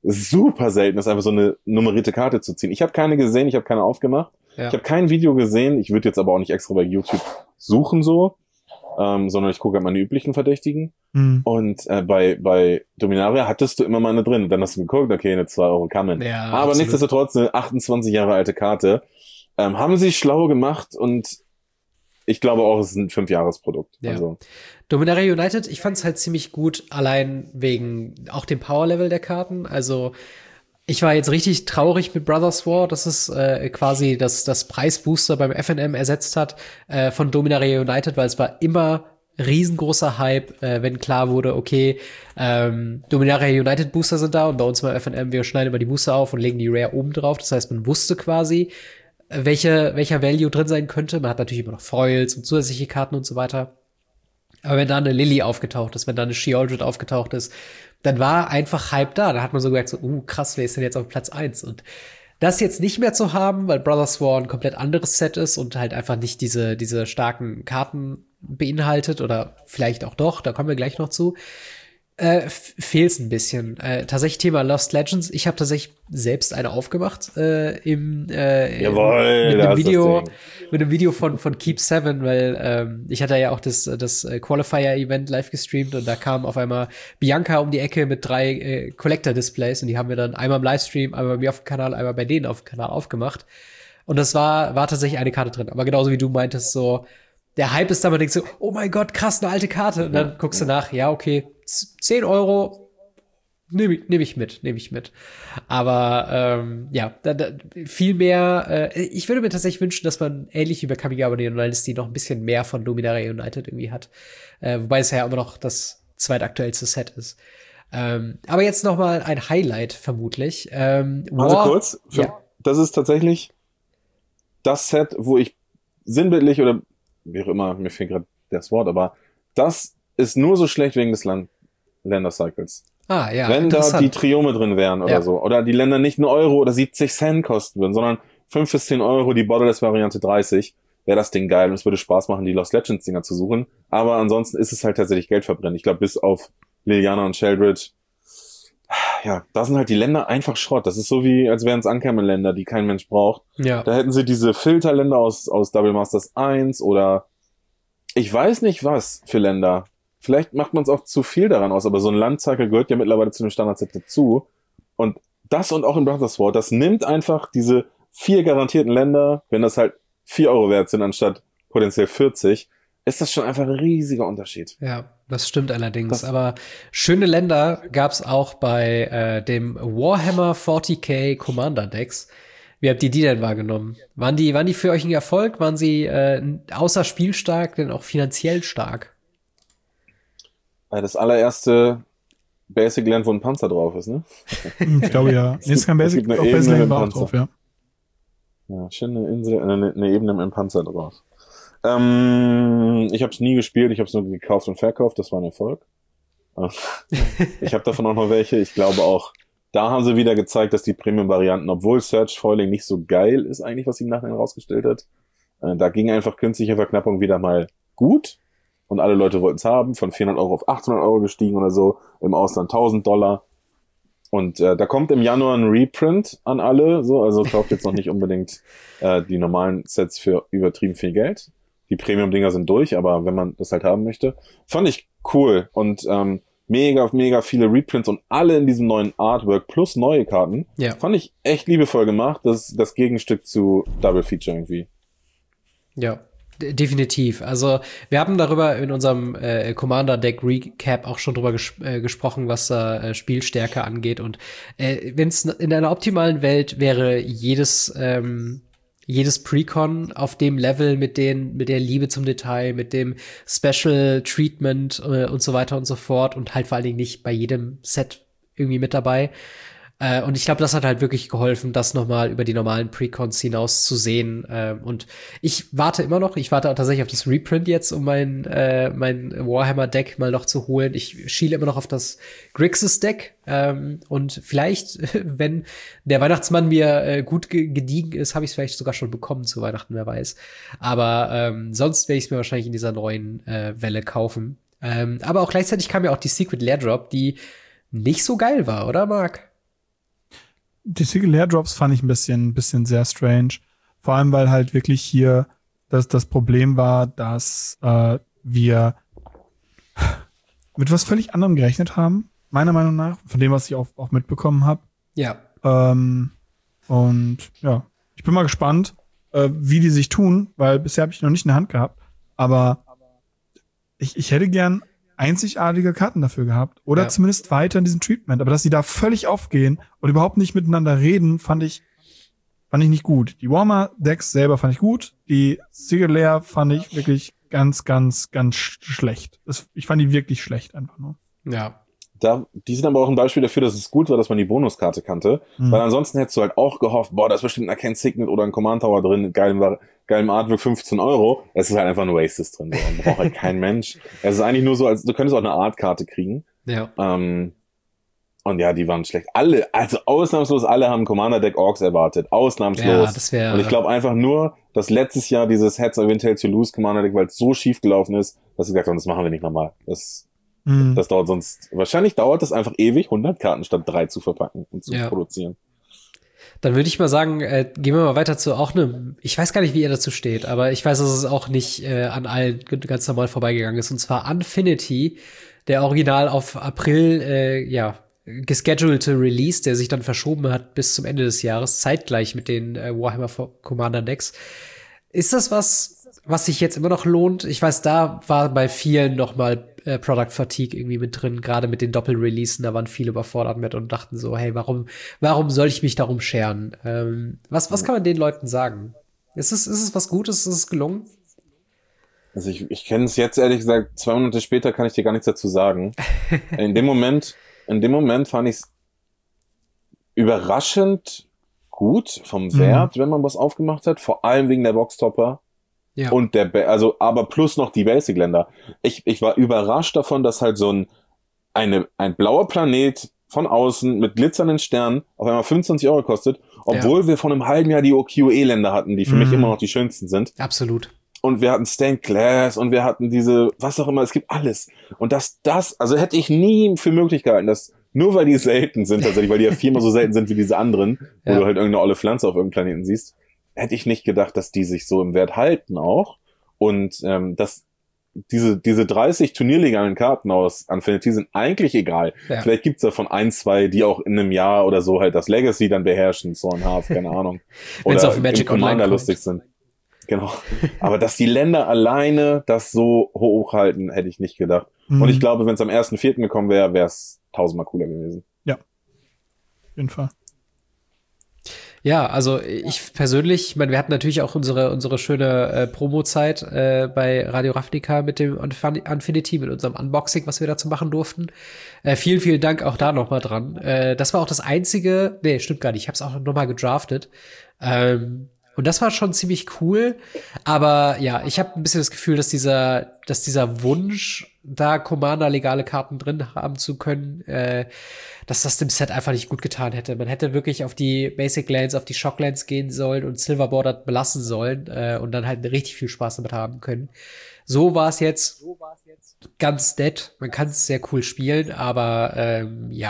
super selten ist, einfach so eine nummerierte Karte zu ziehen. Ich habe keine gesehen, ich habe keine aufgemacht. Ja. Ich habe kein Video gesehen, ich würde jetzt aber auch nicht extra bei YouTube suchen so. Sondern ich gucke halt meine üblichen Verdächtigen. Und bei Dominaria hattest du immer mal eine drin. Dann hast du geguckt, okay, eine 2 Euro Kamen. Ja, aber absolut. Nichtsdestotrotz eine 28 Jahre alte Karte. Haben sie schlau gemacht und ich glaube auch, es ist ein 5-Jahres-Produkt. Ja. Also. Dominaria United, ich fand es halt ziemlich gut, allein wegen auch dem Power-Level der Karten. Also ich war jetzt richtig traurig mit Brothers War, dass es quasi das Preisbooster beim FNM ersetzt hat von Dominaria United, weil es war immer riesengroßer Hype, wenn klar wurde, okay, Dominaria United Booster sind da und bei uns beim FNM, wir schneiden immer die Booster auf und legen die Rare oben drauf. Das heißt, man wusste quasi, welcher Value drin sein könnte. Man hat natürlich immer noch Foils und zusätzliche Karten und so weiter. Aber wenn da eine Lily aufgetaucht ist, wenn da eine Sheoldred aufgetaucht ist, dann war einfach Hype da. Da hat man so gemerkt, so, krass, wer ist denn jetzt auf Platz 1? Und das jetzt nicht mehr zu haben, weil Brothers War ein komplett anderes Set ist und halt einfach nicht diese starken Karten beinhaltet oder vielleicht auch doch, da kommen wir gleich noch zu. Fehlt's ein bisschen. Tatsächlich Thema Lost Legends. Ich habe tatsächlich selbst eine aufgemacht Jawohl, mit einem Video von Keep 7, weil ich hatte ja auch das Qualifier-Event live gestreamt und da kam auf einmal Bianca um die Ecke mit 3 Collector-Displays und die haben wir dann einmal im Livestream, einmal bei mir auf dem Kanal, einmal bei denen auf dem Kanal aufgemacht. Und das war tatsächlich eine Karte drin. Aber genauso wie du meintest, so der Hype ist da, man denkt so, oh mein Gott, krass, eine alte Karte. Und dann guckst du nach, ja, okay, 10 Euro, nehme ich mit. Aber viel mehr, ich würde mir tatsächlich wünschen, dass man ähnlich wie bei Kamigawa Dynasty noch ein bisschen mehr von Dominaria United irgendwie hat. Wobei es ja immer noch das zweitaktuellste Set ist. Aber jetzt noch mal ein Highlight vermutlich. Kurz, das ist tatsächlich das Set, wo ich sinnbildlich oder wie auch immer, mir fehlt gerade das Wort, aber das ist nur so schlecht wegen des Ländercycles. Ah, ja. Wenn da die Triome drin wären oder so, oder die Länder nicht 1 Euro oder 70 Cent kosten würden, sondern 5 bis 10 Euro, die Borderless-Variante 30, wäre das Ding geil und es würde Spaß machen, die Lost Legends-Dinger zu suchen. Aber ansonsten ist es halt tatsächlich Geld verbrennen. Ich glaube, bis auf Liliana und Sheldred, ja, da sind halt die Länder einfach Schrott. Das ist so wie, als wären es Uncommon-Länder, die kein Mensch braucht. Ja. Da hätten sie diese Filterländer aus Double Masters 1 oder ich weiß nicht was für Länder. Vielleicht macht man es auch zu viel daran aus, aber so ein Landcycle gehört ja mittlerweile zu dem Standardset dazu. Und das und auch in Brothers War, das nimmt einfach diese 4 garantierten Länder, wenn das halt 4 Euro wert sind anstatt potenziell 40, ist das schon einfach ein riesiger Unterschied. Ja, das stimmt allerdings. Aber schöne Länder gab's auch bei dem Warhammer 40k Commander Decks. Wie habt ihr die denn wahrgenommen? Waren die für euch ein Erfolg? Waren sie außer spielstark denn auch finanziell stark? Das allererste Basic Land, wo ein Panzer drauf ist, ne? Ich glaube ja. Nee, ist kein Basic, auch Basic Land war auch drauf, ja. Ja, schöne Insel, eine Ebene mit einem Panzer drauf. Ich habe es nie gespielt, ich habe es nur gekauft und verkauft, das war ein Erfolg. Ich habe davon auch noch welche. Ich glaube auch, da haben sie wieder gezeigt, dass die Premium-Varianten, obwohl Search Foiling nicht so geil ist eigentlich, was sie im Nachhinein rausgestellt hat, da ging einfach künstliche Verknappung wieder mal gut und alle Leute wollten es haben, von 400 Euro auf 800 Euro gestiegen oder so, im Ausland $1.000. Und da kommt im Januar ein Reprint an alle, so, also kauft jetzt noch nicht unbedingt die normalen Sets für übertrieben viel Geld. Die Premium-Dinger sind durch, aber wenn man das halt haben möchte, fand ich cool und mega viele Reprints und alle in diesem neuen Artwork plus neue Karten. Ja. Fand ich echt liebevoll gemacht. Das ist das Gegenstück zu Double Feature irgendwie. Ja, definitiv. Also wir haben darüber in unserem Commander-Deck Recap auch schon drüber gesprochen, was Spielstärke angeht. Und wenn es in einer optimalen Welt wäre, jedes Precon auf dem Level mit der Liebe zum Detail, mit dem Special Treatment und so weiter und so fort und halt vor allen Dingen nicht bei jedem Set irgendwie mit dabei. Und ich glaube, das hat halt wirklich geholfen, das nochmal über die normalen Precons hinaus zu sehen. Und ich warte tatsächlich auf das Reprint jetzt, um mein Warhammer-Deck mal noch zu holen. Ich schiele immer noch auf das Grixis-Deck. Und vielleicht, wenn der Weihnachtsmann mir gut gediegen ist, habe ich es vielleicht sogar schon bekommen zu Weihnachten, wer weiß. Aber sonst werde ich es mir wahrscheinlich in dieser neuen Welle kaufen. Aber auch gleichzeitig kam ja auch die Secret Lair Drop, die nicht so geil war, oder, Marc? Die Secret Lair Drops fand ich ein bisschen sehr strange. Vor allem, weil halt wirklich hier das Problem war, dass wir mit was völlig anderem gerechnet haben, meiner Meinung nach, von dem, was ich auch mitbekommen habe. Ja. Und ja, ich bin mal gespannt, wie die sich tun, weil bisher habe ich noch nicht in der Hand gehabt. Aber ich hätte gern einzigartige Karten dafür gehabt. Oder zumindest weiter in diesem Treatment. Aber dass die da völlig aufgehen und überhaupt nicht miteinander reden, fand ich nicht gut. Die Warhammer-Decks selber fand ich gut. Die Secret Lair fand ich wirklich ganz schlecht. Ich fand die wirklich schlecht einfach nur. Ja. Die sind aber auch ein Beispiel dafür, dass es gut war, dass man die Bonuskarte kannte. Weil ansonsten hättest du halt auch gehofft, da ist bestimmt ein Arcane Signet oder ein Command Tower drin, geilem Artwork, 15 Euro. Es ist halt einfach nur Oasis drin. Man braucht halt kein Mensch. Es ist eigentlich nur so, als du könntest auch eine Artkarte kriegen. Ja. Und ja, die waren schlecht. Ausnahmslos alle haben Commander-Deck Orks erwartet. Ausnahmslos. Ja, das wäre. Und ich glaube einfach nur, dass letztes Jahr dieses Heads of Intel to Lose Commander-Deck, weil es so schief gelaufen ist, dass sie gesagt haben, das machen wir nicht nochmal. Das dauert wahrscheinlich dauert es einfach ewig, 100 Karten statt 3 zu verpacken und zu produzieren. Dann würde ich mal sagen, gehen wir mal weiter zu auch ich weiß gar nicht, wie ihr dazu steht, aber ich weiß, dass es auch nicht an allen ganz normal vorbeigegangen ist. Und zwar Unfinity, der original auf April, geschedulte Release, der sich dann verschoben hat bis zum Ende des Jahres, zeitgleich mit den Warhammer Commander Decks. Ist das was sich jetzt immer noch lohnt? Ich weiß, da war bei vielen noch mal Product Fatigue irgendwie mit drin, gerade mit den Doppelreleasen, da waren viele überfordert mit und dachten so, hey, warum soll ich mich darum scheren? Was kann man den Leuten sagen? Ist es was Gutes? Ist es gelungen? Also ich kenne es jetzt ehrlich gesagt, 2 Monate später kann ich dir gar nichts dazu sagen. In dem Moment fand ich es überraschend gut vom Wert, wenn man was aufgemacht hat, vor allem wegen der Boxtopper. Ja. Und aber plus noch die Basic-Länder. Ich war überrascht davon, dass halt so ein blauer Planet von außen mit glitzernden Sternen auf einmal 25 Euro kostet, obwohl wir vor einem halben Jahr die OQE-Länder hatten, die für mich immer noch die schönsten sind. Absolut. Und wir hatten Stained Glass und wir hatten diese, was auch immer, es gibt alles. Und also hätte ich nie für möglich gehalten, dass nur weil die selten sind, tatsächlich, weil die ja 4-mal so selten sind wie diese anderen, wo du halt irgendeine olle Pflanze auf irgendeinem Planeten siehst, hätte ich nicht gedacht, dass die sich so im Wert halten auch. Und dass diese 30 turnierlegalen Karten aus Unfinity sind eigentlich egal. Ja. Vielleicht gibt's davon 1, 2, die auch in einem Jahr oder so halt das Legacy dann beherrschen, so ein Half, keine Ahnung. Oder auf Magic Commander lustig sind. Genau. Aber dass die Länder alleine das so hochhalten, hätte ich nicht gedacht. Und ich glaube, wenn es am 1.4. gekommen wäre, wäre es 1000-mal cooler gewesen. Ja. Auf jeden Fall. Ja, also ich persönlich, ich meine, wir hatten natürlich auch unsere schöne Promo-Zeit bei Radio Ravnica mit dem Unfinity, mit unserem Unboxing, was wir dazu machen durften. Vielen, vielen Dank auch da nochmal dran. Das war auch das einzige, stimmt gar nicht, ich habe es auch nochmal gedraftet. Und das war schon ziemlich cool, aber ja, ich habe ein bisschen das Gefühl, dass dieser Wunsch, da Commander legale Karten drin haben zu können, dass das dem Set einfach nicht gut getan hätte. Man hätte wirklich auf die Basic Lands, auf die Shock Lands gehen sollen und Silver Bordered belassen sollen und dann halt richtig viel Spaß damit haben können. So war es jetzt ganz nett. Man kann es sehr cool spielen, aber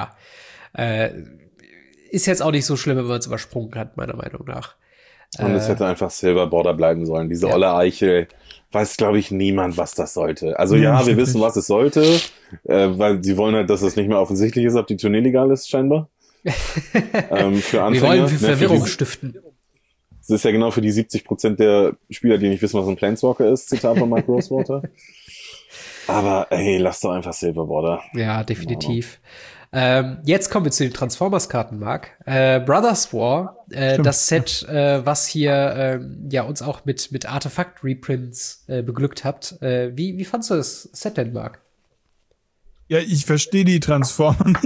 ist jetzt auch nicht so schlimm, wenn man es übersprungen hat, meiner Meinung nach. Und es hätte einfach Silver Border bleiben sollen. Diese olle Eichel, weiß, glaube ich, niemand, was das sollte. Also ja, wir wissen, was es sollte, weil sie wollen halt, dass es nicht mehr offensichtlich ist, ob die Tournee legal ist, scheinbar. Für Anfänger. Wir wollen für Verwirrung stiften. Das ist ja genau für die 70% der Spieler, die nicht wissen, was ein Planeswalker ist, Zitat von Mike Rosewater. Aber ey, lass doch einfach Silver Border. Ja, definitiv. Jetzt kommen wir zu den Transformers-Karten, Marc. Brothers War, das Set, was hier uns auch mit Artefakt-Reprints beglückt habt. Wie fandst du das Set denn, Marc? Ja, ich verstehe die Transformer.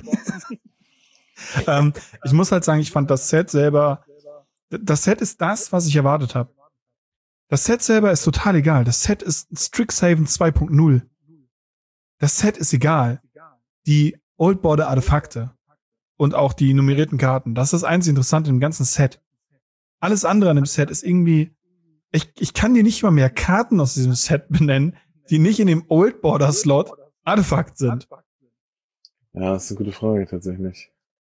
Ich muss halt sagen, ich fand das Set selber, das Set ist das, was ich erwartet habe. Das Set selber ist total egal. Das Set ist Strixhaven 2.0. Das Set ist egal. Die Old Border Artefakte und auch die nummerierten Karten, das ist das einzig Interessante im ganzen Set. Alles andere an dem Set ist irgendwie, ich kann dir nicht mal mehr Karten aus diesem Set benennen, die nicht in dem Old Border Slot Artefakt sind. Ja, das ist eine gute Frage tatsächlich.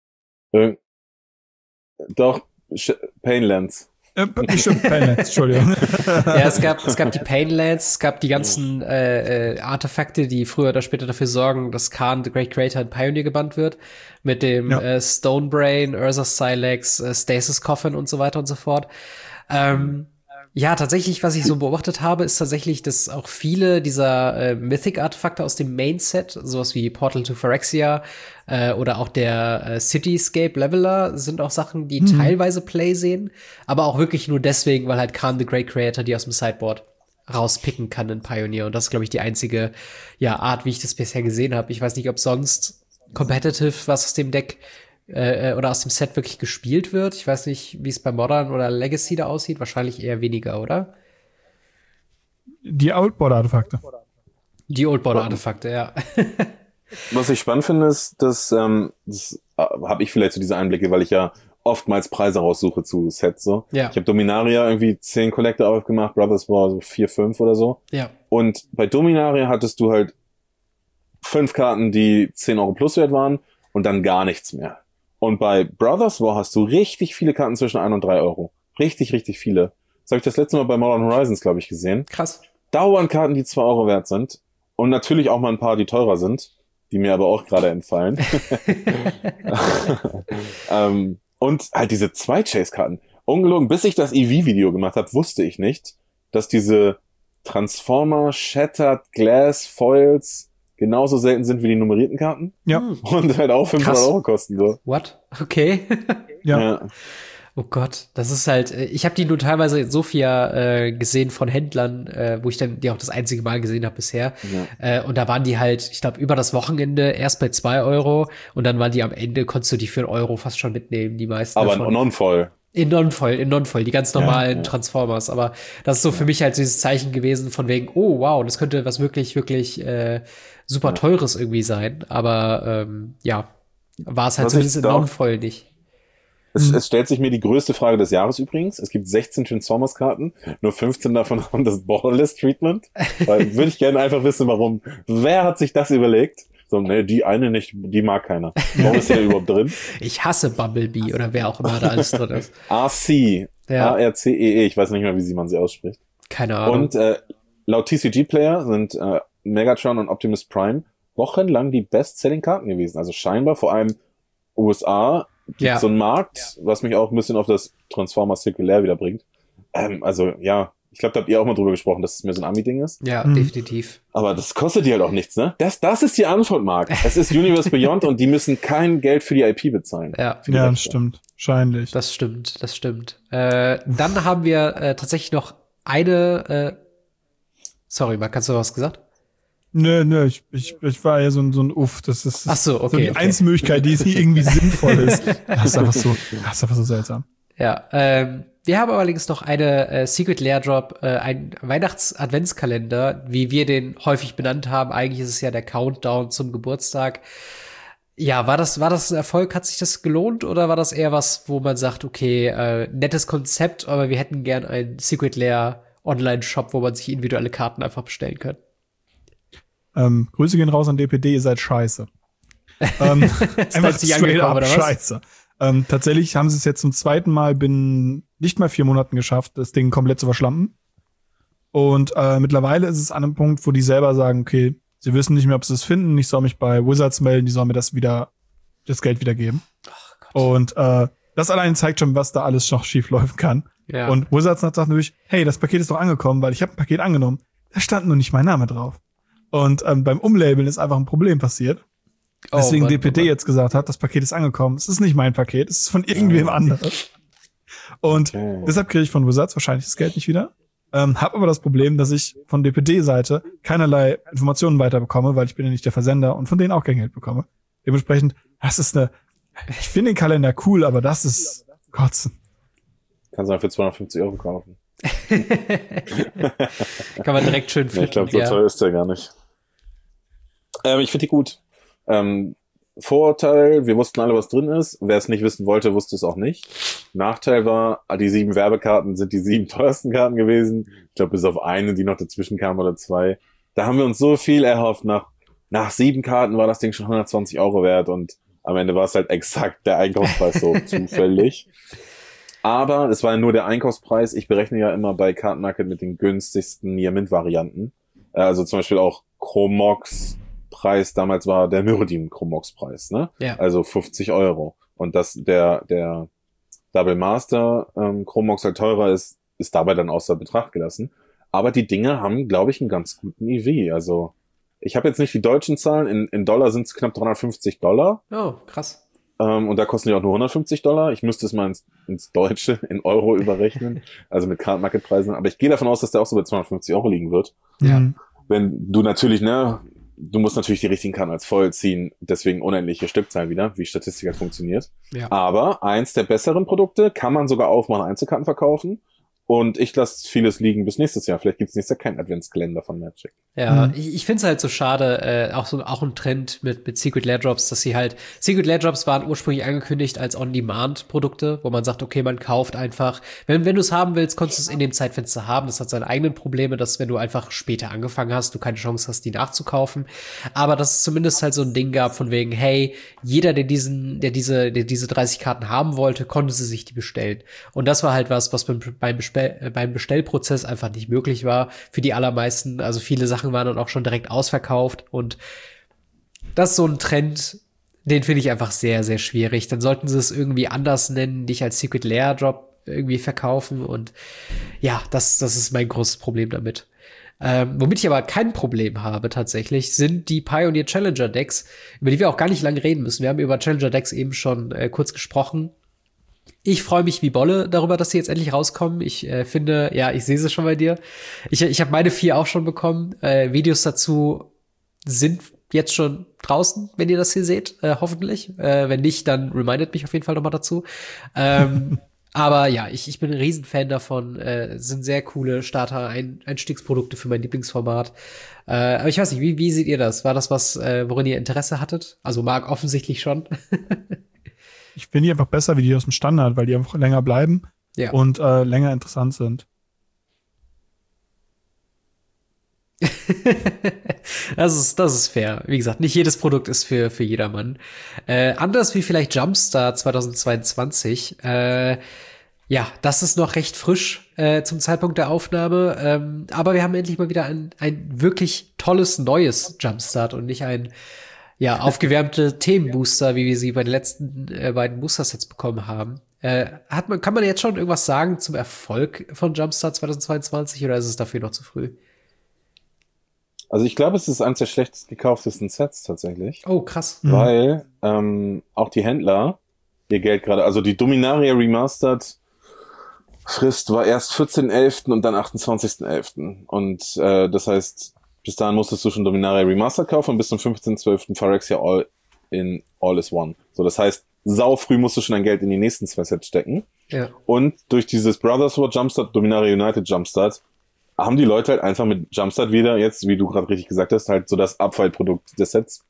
Doch, Painlands. Bestimmt Painlands, Entschuldigung. Ja, es gab die Painlands, es gab die ganzen Artefakte, die früher oder später dafür sorgen, dass Khan, the Great Creator, in Pioneer gebannt wird. Mit dem Stonebrain, Urza Silex, Stasis Coffin und so weiter und so fort. Ja, tatsächlich, was ich so beobachtet habe, ist tatsächlich, dass auch viele dieser Mythic-Artefakte aus dem Main-Set, sowas wie Portal to Phyrexia oder auch der Cityscape Leveler, sind auch Sachen, die teilweise Play sehen, aber auch wirklich nur deswegen, weil halt Khan the Great Creator die aus dem Sideboard rauspicken kann in Pioneer. Und das ist, glaube ich, die einzige Art, wie ich das bisher gesehen habe. Ich weiß nicht, ob sonst competitive was aus dem Deck oder aus dem Set wirklich gespielt wird. Ich weiß nicht, wie es bei Modern oder Legacy da aussieht. Wahrscheinlich eher weniger, oder? Die Old Border Artefakte. Die Old Border Artefakte, ja. Was ich spannend finde, ist, das habe ich vielleicht so diese Einblicke, weil ich ja oftmals Preise raussuche zu Sets so. Ja. Ich habe Dominaria irgendwie 10 Collector aufgemacht, Brothers War so 4, 5 oder so. Ja. Und bei Dominaria hattest du halt 5 Karten, die 10 Euro plus wert waren und dann gar nichts mehr. Und bei Brothers War hast du richtig viele Karten zwischen 1 und 3 Euro. Richtig, richtig viele. Das habe ich das letzte Mal bei Modern Horizons, glaube ich, gesehen. Krass. Dauernd Karten, die 2 Euro wert sind. Und natürlich auch mal ein paar, die teurer sind, die mir aber auch gerade entfallen. Und halt diese 2 Chase-Karten. Ungelogen, bis ich das EV-Video gemacht habe, wusste ich nicht, dass diese Transformer Shattered Glass Foils genauso selten sind wie die nummerierten Karten. Ja. Und halt auch 500 Euro kosten. So. What? Okay. Ja. Oh Gott, das ist halt, ich habe die nur teilweise in Sofia gesehen von Händlern, wo ich dann die auch das einzige Mal gesehen habe bisher. Ja. Und da waren die halt, ich glaube, über das Wochenende erst bei 2 Euro und dann waren die am Ende, konntest du die für 1 Euro fast schon mitnehmen, die meisten. Aber davon. Non-voll. In Non-voll, die ganz normalen Transformers. Aber das ist so für mich halt dieses Zeichen gewesen von wegen, oh wow, das könnte was wirklich, wirklich super Teures irgendwie sein. Aber war es halt zumindest in Non-voll nicht. Es stellt sich mir die größte Frage des Jahres übrigens. Es gibt 16 Transformers-Karten, nur 15 davon haben das Borderless-Treatment. Würde ich gerne einfach wissen, warum. Wer hat sich das überlegt? So, ne, die eine nicht, die mag keiner. Warum ist der überhaupt drin? Ich hasse Bumblebee oder wer auch immer da alles drin ist. RC. Ja. ARCEE. Ich weiß nicht mehr, wie man sie ausspricht. Keine Ahnung. Und laut TCG-Player sind Megatron und Optimus Prime wochenlang die Best-Selling-Karten gewesen. Also scheinbar vor allem USA gibt so einen Markt, was mich auch ein bisschen auf das Transformers-Zirkulär wieder bringt. Also ja, ich glaube, da habt ihr auch mal drüber gesprochen, dass es mehr so ein Ami-Ding ist. Ja, definitiv. Aber das kostet die halt auch nichts, ne? Das ist die Antwort, Marc. Es ist Universe Beyond und die müssen kein Geld für die IP bezahlen. Ja, das stimmt. Wahrscheinlich. Das stimmt. Dann haben wir tatsächlich noch eine sorry, Marc, hast du was gesagt? Nö, ich war ja so ein Uff. Das ist ach so, okay, so die einzige Möglichkeit, die irgendwie sinnvoll ist. Das ist einfach so seltsam. Ja, wir haben allerdings noch eine Secret Lair Drop, ein Weihnachts-Adventskalender, wie wir den häufig benannt haben. Eigentlich ist es ja der Countdown zum Geburtstag. Ja, war das ein Erfolg? Hat sich das gelohnt oder war das eher was, wo man sagt, okay, nettes Konzept, aber wir hätten gern einen Secret Lair Online-Shop, wo man sich individuelle Karten einfach bestellen kann? Grüße gehen raus an DPD, ihr seid scheiße. Einfach straight up scheiße. Tatsächlich haben sie es jetzt zum zweiten Mal binnen nicht mal 4 Monaten geschafft, das Ding komplett zu verschlampen. Und mittlerweile ist es an einem Punkt, wo die selber sagen, okay, sie wissen nicht mehr, ob sie es finden. Ich soll mich bei Wizards melden, die sollen mir das Geld wieder geben. Und das allein zeigt schon, was da alles noch schief laufen kann. Ja. Und Wizards sagt natürlich, hey, das Paket ist doch angekommen, weil ich habe ein Paket angenommen. Da stand nur nicht mein Name drauf. Und beim Umlabeln ist einfach ein Problem passiert. Deswegen DPD jetzt gesagt hat, das Paket ist angekommen. Es ist nicht mein Paket, es ist von irgendwem anderes. Und deshalb kriege ich von Wizards wahrscheinlich das Geld nicht wieder. Hab aber das Problem, dass ich von DPD-Seite keinerlei Informationen weiterbekomme, weil ich bin ja nicht der Versender und von denen auch kein Geld bekomme. Dementsprechend, ich finde den Kalender cool, aber das ist Kotzen. Kannst du für 250 Euro kaufen. Kann man direkt schön finden. Ich glaube, so teuer ist der gar nicht. Ich finde die gut. Vorteil, wir wussten alle, was drin ist. Wer es nicht wissen wollte, wusste es auch nicht. Nachteil war, die 7 Werbekarten sind die 7 teuersten Karten gewesen. Ich glaube, bis auf eine, die noch dazwischen kam oder 2. Da haben wir uns so viel erhofft. Nach 7 Karten war das Ding schon 120 Euro wert und am Ende war es halt exakt der Einkaufspreis so zufällig. Aber es war ja nur der Einkaufspreis. Ich berechne ja immer bei Card Market mit den günstigsten Near-Mint-Varianten. Also zum Beispiel auch Chromox Preis damals war der Myrrodin Chromox Preis, ne? Ja. Also 50 Euro. Und dass der Double Master Chromox halt teurer ist dabei dann außer Betracht gelassen. Aber die Dinge haben, glaube ich, einen ganz guten EV. Also ich habe jetzt nicht die deutschen Zahlen. In Dollar sind es knapp $350. Oh, krass. Und da kosten die auch nur $150. Ich müsste es mal ins Deutsche, in Euro überrechnen. Also mit Card Market Preisen. Aber ich gehe davon aus, dass der auch so bei 250 Euro liegen wird. Ja. Wenn du natürlich, du musst natürlich die richtigen Karten als voll ziehen, deswegen unendliche Stückzahlen wieder, wie Statistik halt funktioniert. Ja. Aber eins der besseren Produkte kann man sogar aufmachen, Einzelkarten verkaufen Und ich lasse vieles liegen bis nächstes Jahr. Vielleicht gibt's nächstes Jahr keinen Adventskalender von Magic. Ja, ich finde es halt so schade, auch ein Trend mit Secret Lair Drops, dass Secret Lair Drops waren ursprünglich angekündigt als On-Demand-Produkte, wo man sagt, okay, man kauft einfach, wenn du es haben willst, konntest du es in dem Zeitfenster haben. Das hat seine eigenen Probleme, dass wenn du einfach später angefangen hast, du keine Chance hast, die nachzukaufen. Aber dass es zumindest halt so ein Ding gab von wegen, hey, jeder, der diese 30 Karten haben wollte, konnte sich die bestellen. Und das war halt was beim Bestellprozess einfach nicht möglich war für die allermeisten. Also viele Sachen waren dann auch schon direkt ausverkauft und das ist so ein Trend, den finde ich einfach sehr, sehr schwierig. Dann sollten sie es irgendwie anders nennen, nicht als Secret Lair Drop irgendwie verkaufen und ja, das ist mein großes Problem damit. Womit ich aber kein Problem habe tatsächlich, sind die Pioneer Challenger Decks, über die wir auch gar nicht lange reden müssen. Wir haben über Challenger Decks eben schon kurz gesprochen. Ich freue mich wie Bolle darüber, dass sie jetzt endlich rauskommen. Ich finde, ja, ich sehe sie schon bei dir. Ich habe meine 4 auch schon bekommen. Videos dazu sind jetzt schon draußen, wenn ihr das hier seht, hoffentlich. Wenn nicht, dann remindet mich auf jeden Fall nochmal dazu. Aber ja, ich bin ein Riesenfan davon. Sind sehr coole Starter-Einstiegsprodukte für mein Lieblingsformat. Aber ich weiß nicht, wie seht ihr das? War das was, worin ihr Interesse hattet? Also Marc offensichtlich schon. Ich finde die einfach besser wie die aus dem Standard, weil die einfach länger bleiben und länger interessant sind. Das ist fair. Wie gesagt, nicht jedes Produkt ist für jedermann. Anders wie vielleicht Jumpstart 2022. Ja, das ist noch recht frisch zum Zeitpunkt der Aufnahme. Aber wir haben endlich mal wieder ein wirklich tolles neues Jumpstart und nicht ein aufgewärmte Themenbooster, wie wir sie bei den letzten beiden Booster-Sets bekommen haben. Kann man jetzt schon irgendwas sagen zum Erfolg von Jumpstart 2022 oder ist es dafür noch zu früh? Also ich glaube, es ist eines der schlechtest gekauftesten Sets tatsächlich. Oh, krass. Weil auch die Händler ihr Geld gerade, also die Dominaria Remastered Frist war erst 14.11. und dann 28.11. Und das heißt, bis dahin musstest du schon Dominaria Remastered kaufen und bis zum 15.12. Phyrexia All is One. So, das heißt, sau früh musst du schon dein Geld in die nächsten 2 Sets stecken. Ja. Und durch dieses Brothers War Jumpstart, Dominaria United Jumpstart, haben die Leute halt einfach mit Jumpstart wieder jetzt, wie du gerade richtig gesagt hast, halt so das Abfallprodukt des Sets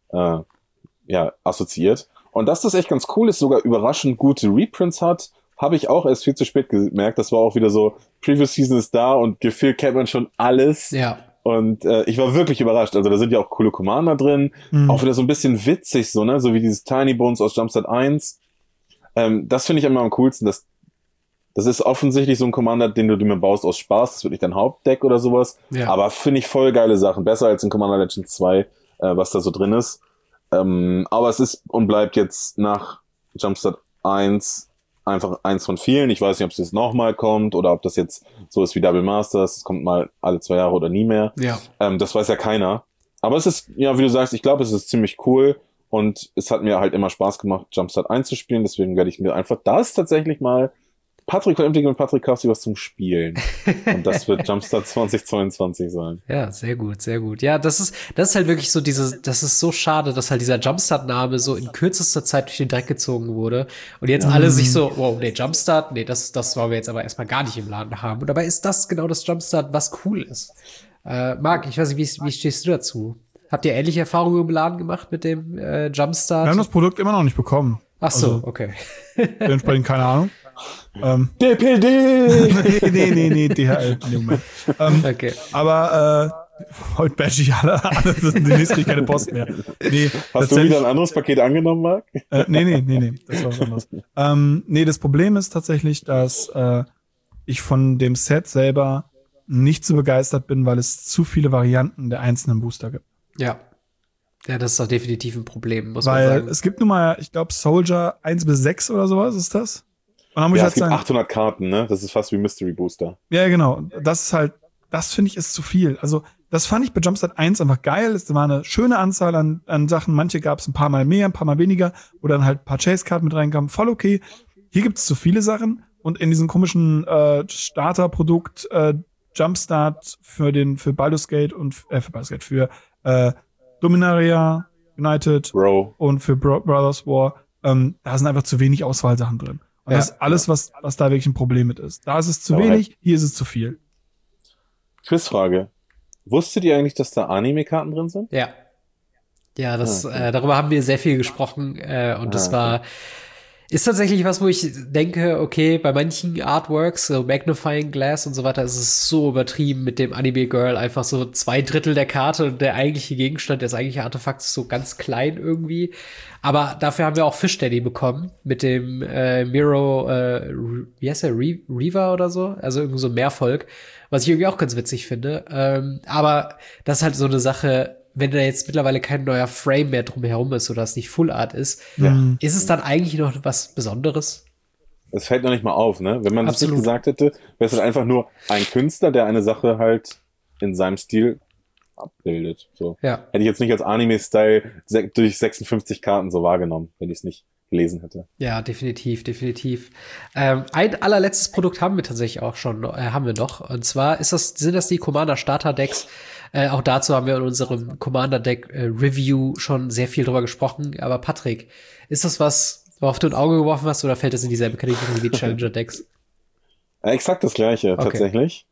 assoziiert. Und dass das echt ganz cool ist, sogar überraschend gute Reprints hat, habe ich auch erst viel zu spät gemerkt. Das war auch wieder so, Previous Season ist da und gefühlt kennt man schon alles. Ja. Und ich war wirklich überrascht. Also da sind ja auch coole Commander drin. Auch wieder so ein bisschen witzig, so, ne? So wie dieses Tiny Bones aus Jumpstart 1. Das finde ich immer am coolsten. Das ist offensichtlich so ein Commander, den du mir baust aus Spaß. Das wird nicht dein Hauptdeck oder sowas. Ja. Aber finde ich voll geile Sachen. Besser als in Commander Legends 2, was da so drin ist. Aber es ist und bleibt jetzt nach Jumpstart 1 einfach eins von vielen. Ich weiß nicht, ob es jetzt nochmal kommt oder ob das jetzt so ist wie Double Masters. Es kommt mal alle 2 Jahre oder nie mehr. Ja. Das weiß ja keiner. Aber es ist, ja, wie du sagst, ich glaube, es ist ziemlich cool und es hat mir halt immer Spaß gemacht, Jumpstart einzuspielen. Deswegen werde ich mir einfach das tatsächlich mal Patrick mit Patrick kauft sich was zum Spielen. Und das wird Jumpstart 2022 sein. Ja, sehr gut, sehr gut. Ja, das ist halt wirklich so das ist so schade, dass halt dieser Jumpstart-Name so in kürzester Zeit durch den Dreck gezogen wurde. Und jetzt alle sich so, wow, nee, Jumpstart, nee, das wollen wir jetzt aber erstmal gar nicht im Laden haben. Und dabei ist das genau das Jumpstart, was cool ist. Marc, ich weiß nicht, wie stehst du dazu? Habt ihr ähnliche Erfahrungen im Laden gemacht mit dem Jumpstart? Wir haben das Produkt immer noch nicht bekommen. Ach so, also, okay. Dementsprechend keine Ahnung. DPD! nee, DHL. Nee, Moment. Okay. Aber heute badge ich alle demnächst kriege ich keine Post mehr. Nee, hast du wieder ein anderes Paket angenommen, Marc? Nee, das war was anderes. Nee, das Problem ist tatsächlich, dass ich von dem Set selber nicht so begeistert bin, weil es zu viele Varianten der einzelnen Booster gibt. Ja. Ja, das ist doch definitiv ein Problem, muss man sagen. Weil es gibt nun mal, ich glaube, Soldier 1 bis 6 oder sowas ist das. Und dann muss ich halt es gibt sagen, 800 Karten, ne? Das ist fast wie Mystery Booster. Ja, genau. Das ist halt, das finde ich ist zu viel. Also, das fand ich bei Jumpstart 1 einfach geil. Es war eine schöne Anzahl an Sachen. Manche gab es ein paar Mal mehr, ein paar Mal weniger. Oder dann halt ein paar Chase-Karten mit reinkamen. Voll okay. Hier gibt es zu viele Sachen. Und in diesem komischen Starterprodukt Jumpstart für Baldur's Gate und für Dominaria United Bro. und für Brothers War, da sind einfach zu wenig Auswahlsachen drin. Und das ist alles, was da wirklich ein Problem mit ist. Da ist es zu wenig, hier ist es zu viel. Quizfrage. Wusstet ihr eigentlich, dass da Anime-Karten drin sind? Ja. Ja, darüber haben wir sehr viel gesprochen und das ist tatsächlich was, wo ich denke, okay, bei manchen Artworks, so Magnifying Glass und so weiter, ist es so übertrieben mit dem Anime Girl, einfach so 2/3 der Karte und der eigentliche Gegenstand, das eigentliche Artefakt ist so ganz klein irgendwie. Aber dafür haben wir auch Fish Daddy bekommen mit dem Miro, wie heißt der, Reaver oder so? Also irgendwie so ein Meervolk, was ich irgendwie auch ganz witzig finde. Aber das ist halt so eine Sache, wenn da jetzt mittlerweile kein neuer Frame mehr drumherum ist oder es nicht Full Art ist, ist es dann eigentlich noch was Besonderes? Es fällt noch nicht mal auf, ne? Wenn man das nicht gesagt hätte, wäre es halt einfach nur ein Künstler, der eine Sache halt in seinem Stil abbildet. So. Ja. Hätte ich jetzt nicht als Anime-Style durch 56 Karten so wahrgenommen, wenn ich es nicht gelesen hätte. Ja, definitiv. Ein allerletztes Produkt haben wir tatsächlich auch schon, haben wir noch. Und zwar sind das die Commander Starter Decks. Auch dazu haben wir in unserem Commander Deck Review schon sehr viel drüber gesprochen. Aber Patrick, ist das was, worauf du ein Auge geworfen hast, oder fällt das in dieselbe Kategorie wie Challenger Decks? Exakt das Gleiche, tatsächlich.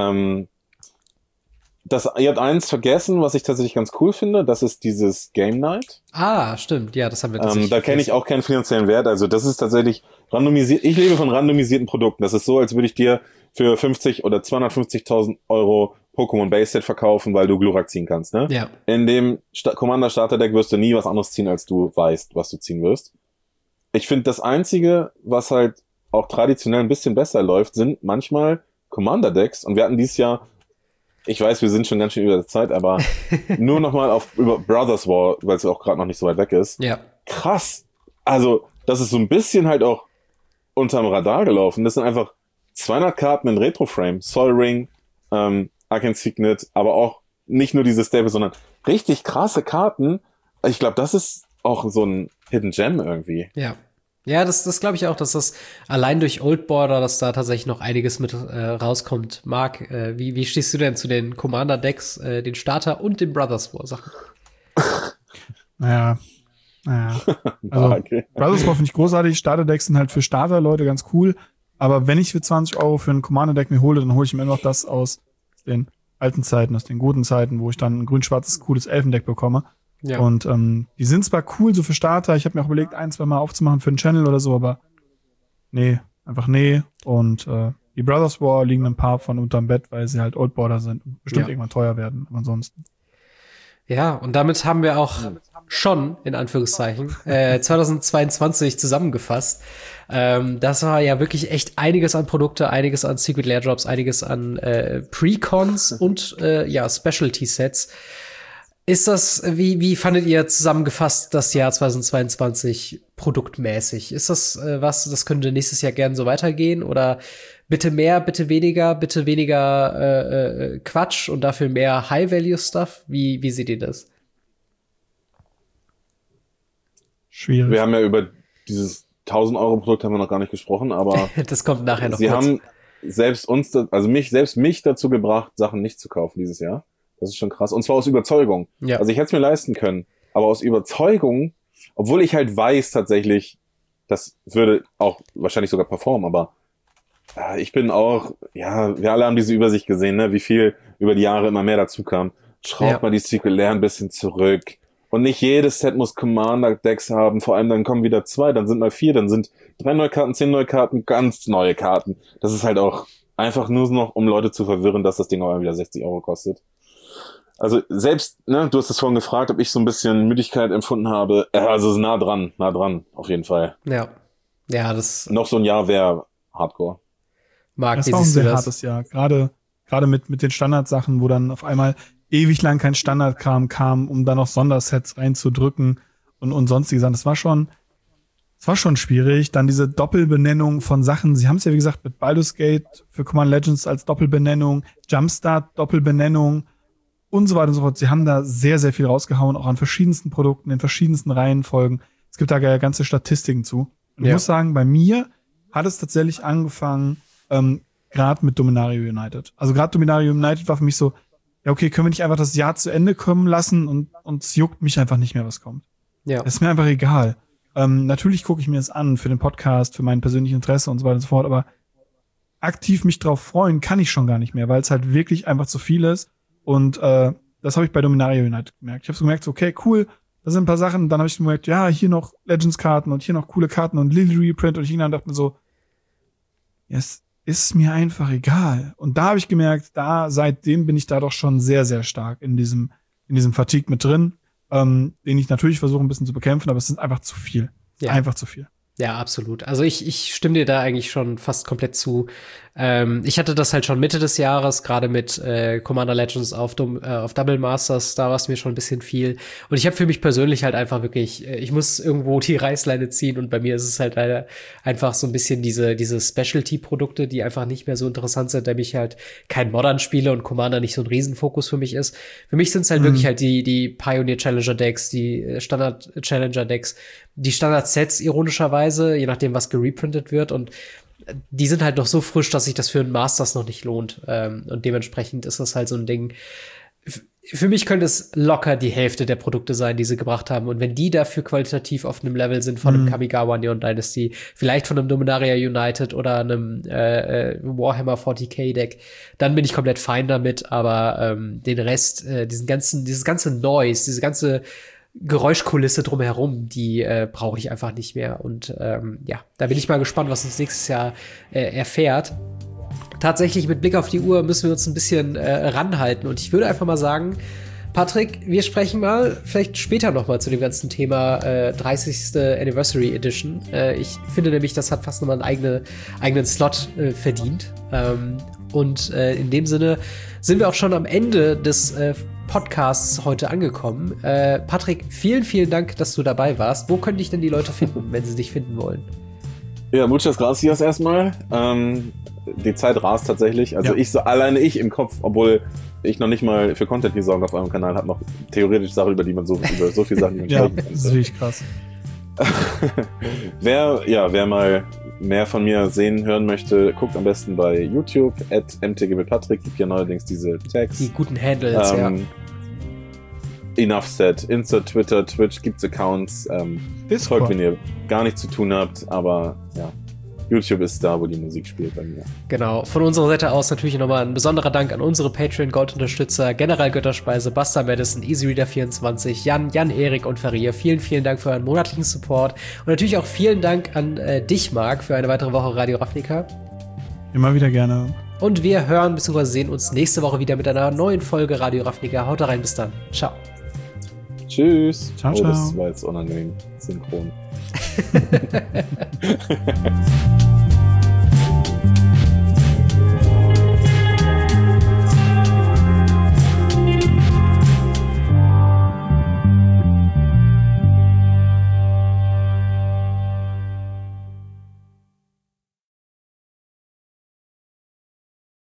Ihr habt eins vergessen, was ich tatsächlich ganz cool finde, das ist dieses Game Night. Ah, stimmt, ja, das haben wir tatsächlich da kenne ich auch keinen finanziellen Wert, also das ist tatsächlich randomisiert. Ich lebe von randomisierten Produkten. Das ist so, als würde ich dir für 50 oder 250.000 Euro Pokémon Base Set verkaufen, weil du Glurak ziehen kannst, ne? Ja. In dem Commander Starter Deck wirst du nie was anderes ziehen, als du weißt, was du ziehen wirst. Ich finde, das Einzige, was halt auch traditionell ein bisschen besser läuft, sind manchmal Commander Decks, und wir hatten dieses Jahr, ich weiß, wir sind schon ganz schön über der Zeit, aber nur nochmal über Brothers War, weil es auch gerade noch nicht so weit weg ist. Ja. Krass. Also, das ist so ein bisschen halt auch unterm Radar gelaufen. Das sind einfach 200 Karten in Retro-Frame, Sol Ring, Arcane Signet, aber auch nicht nur diese Staples, sondern richtig krasse Karten. Ich glaube, das ist auch so ein Hidden Gem irgendwie. Ja. Ja, das glaube ich auch, dass das allein durch Old Border, dass da tatsächlich noch einiges mit rauskommt. Marc, wie stehst du denn zu den Commander-Decks, den Starter und den Brothers War-Sachen? Naja. Also, okay. Brothers War finde ich großartig. Starter-Decks sind halt für Starter-Leute ganz cool. Aber wenn ich für 20 Euro für ein Commander-Deck mir hole, dann hole ich mir immer noch das aus den alten Zeiten, aus den guten Zeiten, wo ich dann ein grün-schwarzes, cooles Elfendeck bekomme. Ja. Und die sind zwar cool, so für Starter. Ich habe mir auch überlegt, 1-2 Mal aufzumachen für einen Channel oder so, aber einfach nee. Und die Brothers War liegen ein paar von unterm Bett, weil sie halt Old Border sind und bestimmt irgendwann teuer werden. Aber ansonsten. Ja, und damit haben wir auch schon, in Anführungszeichen, 2022 zusammengefasst. Das war ja wirklich echt einiges an Produkte, einiges an Secret Lair Drops, einiges an Precons und Specialty-Sets. Ist das, wie fandet ihr zusammengefasst das Jahr 2022 produktmäßig? Ist das das könnte nächstes Jahr gern so weitergehen? Oder bitte mehr, bitte weniger Quatsch und dafür mehr High-Value-Stuff? Wie seht ihr das? Schwierig. Wir haben ja über dieses 1.000-Euro-Produkt haben wir noch gar nicht gesprochen, aber das kommt nachher noch. Sie haben selbst mich dazu gebracht, Sachen nicht zu kaufen dieses Jahr. Das ist schon krass. Und zwar aus Überzeugung. Ja. Also ich hätte es mir leisten können. Aber aus Überzeugung, obwohl ich halt weiß tatsächlich, das würde auch wahrscheinlich sogar performen, aber ich bin auch, wir alle haben diese Übersicht gesehen, ne, wie viel über die Jahre immer mehr dazu kam. Schraubt mal die Secret Lair ein bisschen zurück. Und nicht jedes Set muss Commander-Decks haben. Vor allem dann kommen wieder 2, dann sind mal 4, dann sind 3 neue Karten, 10 neue Karten, ganz neue Karten. Das ist halt auch einfach nur noch, um Leute zu verwirren, dass das Ding auch wieder 60 Euro kostet. Also selbst, ne, du hast es vorhin gefragt, ob ich so ein bisschen Müdigkeit empfunden habe. Also es ist nah dran, auf jeden Fall. Ja, das. Noch so ein Jahr wäre Hardcore. Marc, das war auch ein sehr hartes Jahr. Gerade mit den Standardsachen, wo dann auf einmal ewig lang kein Standardkram kam, um dann noch Sondersets reinzudrücken und sonstige Sachen. Das war schon schwierig. Dann diese Doppelbenennung von Sachen. Sie haben es ja, wie gesagt, mit Baldur's Gate für Command Legends als Doppelbenennung, Jumpstart Doppelbenennung und so weiter und so fort. Sie haben da sehr, sehr viel rausgehauen, auch an verschiedensten Produkten, in verschiedensten Reihenfolgen. Es gibt da ganze Statistiken zu. Und ich muss sagen, bei mir hat es tatsächlich angefangen, gerade mit Dominaria United. Also gerade Dominaria United war für mich so, ja okay, können wir nicht einfach das Jahr zu Ende kommen lassen und es juckt mich einfach nicht mehr, was kommt. Ja. Das ist mir einfach egal. Natürlich gucke ich mir das an für den Podcast, für mein persönliches Interesse und so weiter und so fort, aber aktiv mich drauf freuen kann ich schon gar nicht mehr, weil es halt wirklich einfach zu viel ist. Und das habe ich bei Dominaria United gemerkt. Ich habe so gemerkt, so, okay, cool, da sind ein paar Sachen. Dann habe ich gemerkt, ja, hier noch Legends-Karten und hier noch coole Karten und Lily Reprint. Und ich dachte mir so, es ist mir einfach egal. Und da habe ich gemerkt, seitdem bin ich da doch schon sehr, sehr stark in diesem Fatigue mit drin, den ich natürlich versuche ein bisschen zu bekämpfen, aber es ist einfach zu viel. Ja. Einfach zu viel. Ja, absolut. Also ich stimme dir da eigentlich schon fast komplett zu. Ich hatte das halt schon Mitte des Jahres, gerade mit Commander Legends auf Double Masters, da war es mir schon ein bisschen viel. Und ich habe für mich persönlich halt einfach wirklich, ich muss irgendwo die Reißleine ziehen und bei mir ist es halt leider einfach so ein bisschen diese Specialty-Produkte, die einfach nicht mehr so interessant sind, da ich halt kein Modern spiele und Commander nicht so ein Riesenfokus für mich ist. Für mich sind es halt wirklich halt die Pioneer Challenger Decks, die Standard Challenger Decks, die Standard-Sets ironischerweise, je nachdem, was gereprintet wird. Und die sind halt noch so frisch, dass sich das für einen Masters noch nicht lohnt. Und dementsprechend ist das halt so ein Ding. Für mich könnte es locker die Hälfte der Produkte sein, die sie gebracht haben. Und wenn die dafür qualitativ auf einem Level sind von einem Kamigawa Neon Dynasty, vielleicht von einem Dominaria United oder einem Warhammer 40k Deck, dann bin ich komplett fein damit. Aber den Rest, dieses ganze Noise, diese ganze Geräuschkulisse drumherum, die brauche ich einfach nicht mehr. Und ja, da bin ich mal gespannt, was uns nächstes Jahr erfährt. Tatsächlich mit Blick auf die Uhr müssen wir uns ein bisschen ranhalten. Und ich würde einfach mal sagen, Patrick, wir sprechen mal vielleicht später noch mal zu dem ganzen Thema 30. Anniversary Edition. Ich finde nämlich, das hat fast nochmal einen eigenen Slot verdient. Und in dem Sinne sind wir auch schon am Ende des Podcasts heute angekommen. Patrick, vielen, vielen Dank, dass du dabei warst. Wo können dich denn die Leute finden, wenn sie dich finden wollen? Ja, muchas gracias erstmal. Die Zeit rast tatsächlich. Also alleine ich im Kopf, obwohl ich noch nicht mal für Content gesorgt auf eurem Kanal habe, noch theoretisch Sachen, über so viele Sachen sprechen kann. Das ist wirklich krass. Wer mal mehr von mir sehen, hören möchte, guckt am besten bei YouTube @mtg-patrick, gibt ja neuerdings diese Tags. Die guten Handles, Enough said. Insta, Twitter, Twitch gibt's Accounts. Folgt, wenn ihr gar nichts zu tun habt, aber ja. YouTube ist da, wo die Musik spielt bei mir. Genau. Von unserer Seite aus natürlich nochmal ein besonderer Dank an unsere Patreon-Gold-Unterstützer, General Götterspeise, Buster Madison, EasyReader24, Jan, Erik und Faria. Vielen, vielen Dank für euren monatlichen Support. Und natürlich auch vielen Dank an dich, Marc, für eine weitere Woche Radio Ravnica. Immer wieder gerne. Und wir hören bzw. sehen uns nächste Woche wieder mit einer neuen Folge Radio Ravnica. Haut rein, bis dann. Ciao. Tschüss. Ciao, ciao. Das war jetzt unangenehm synchron.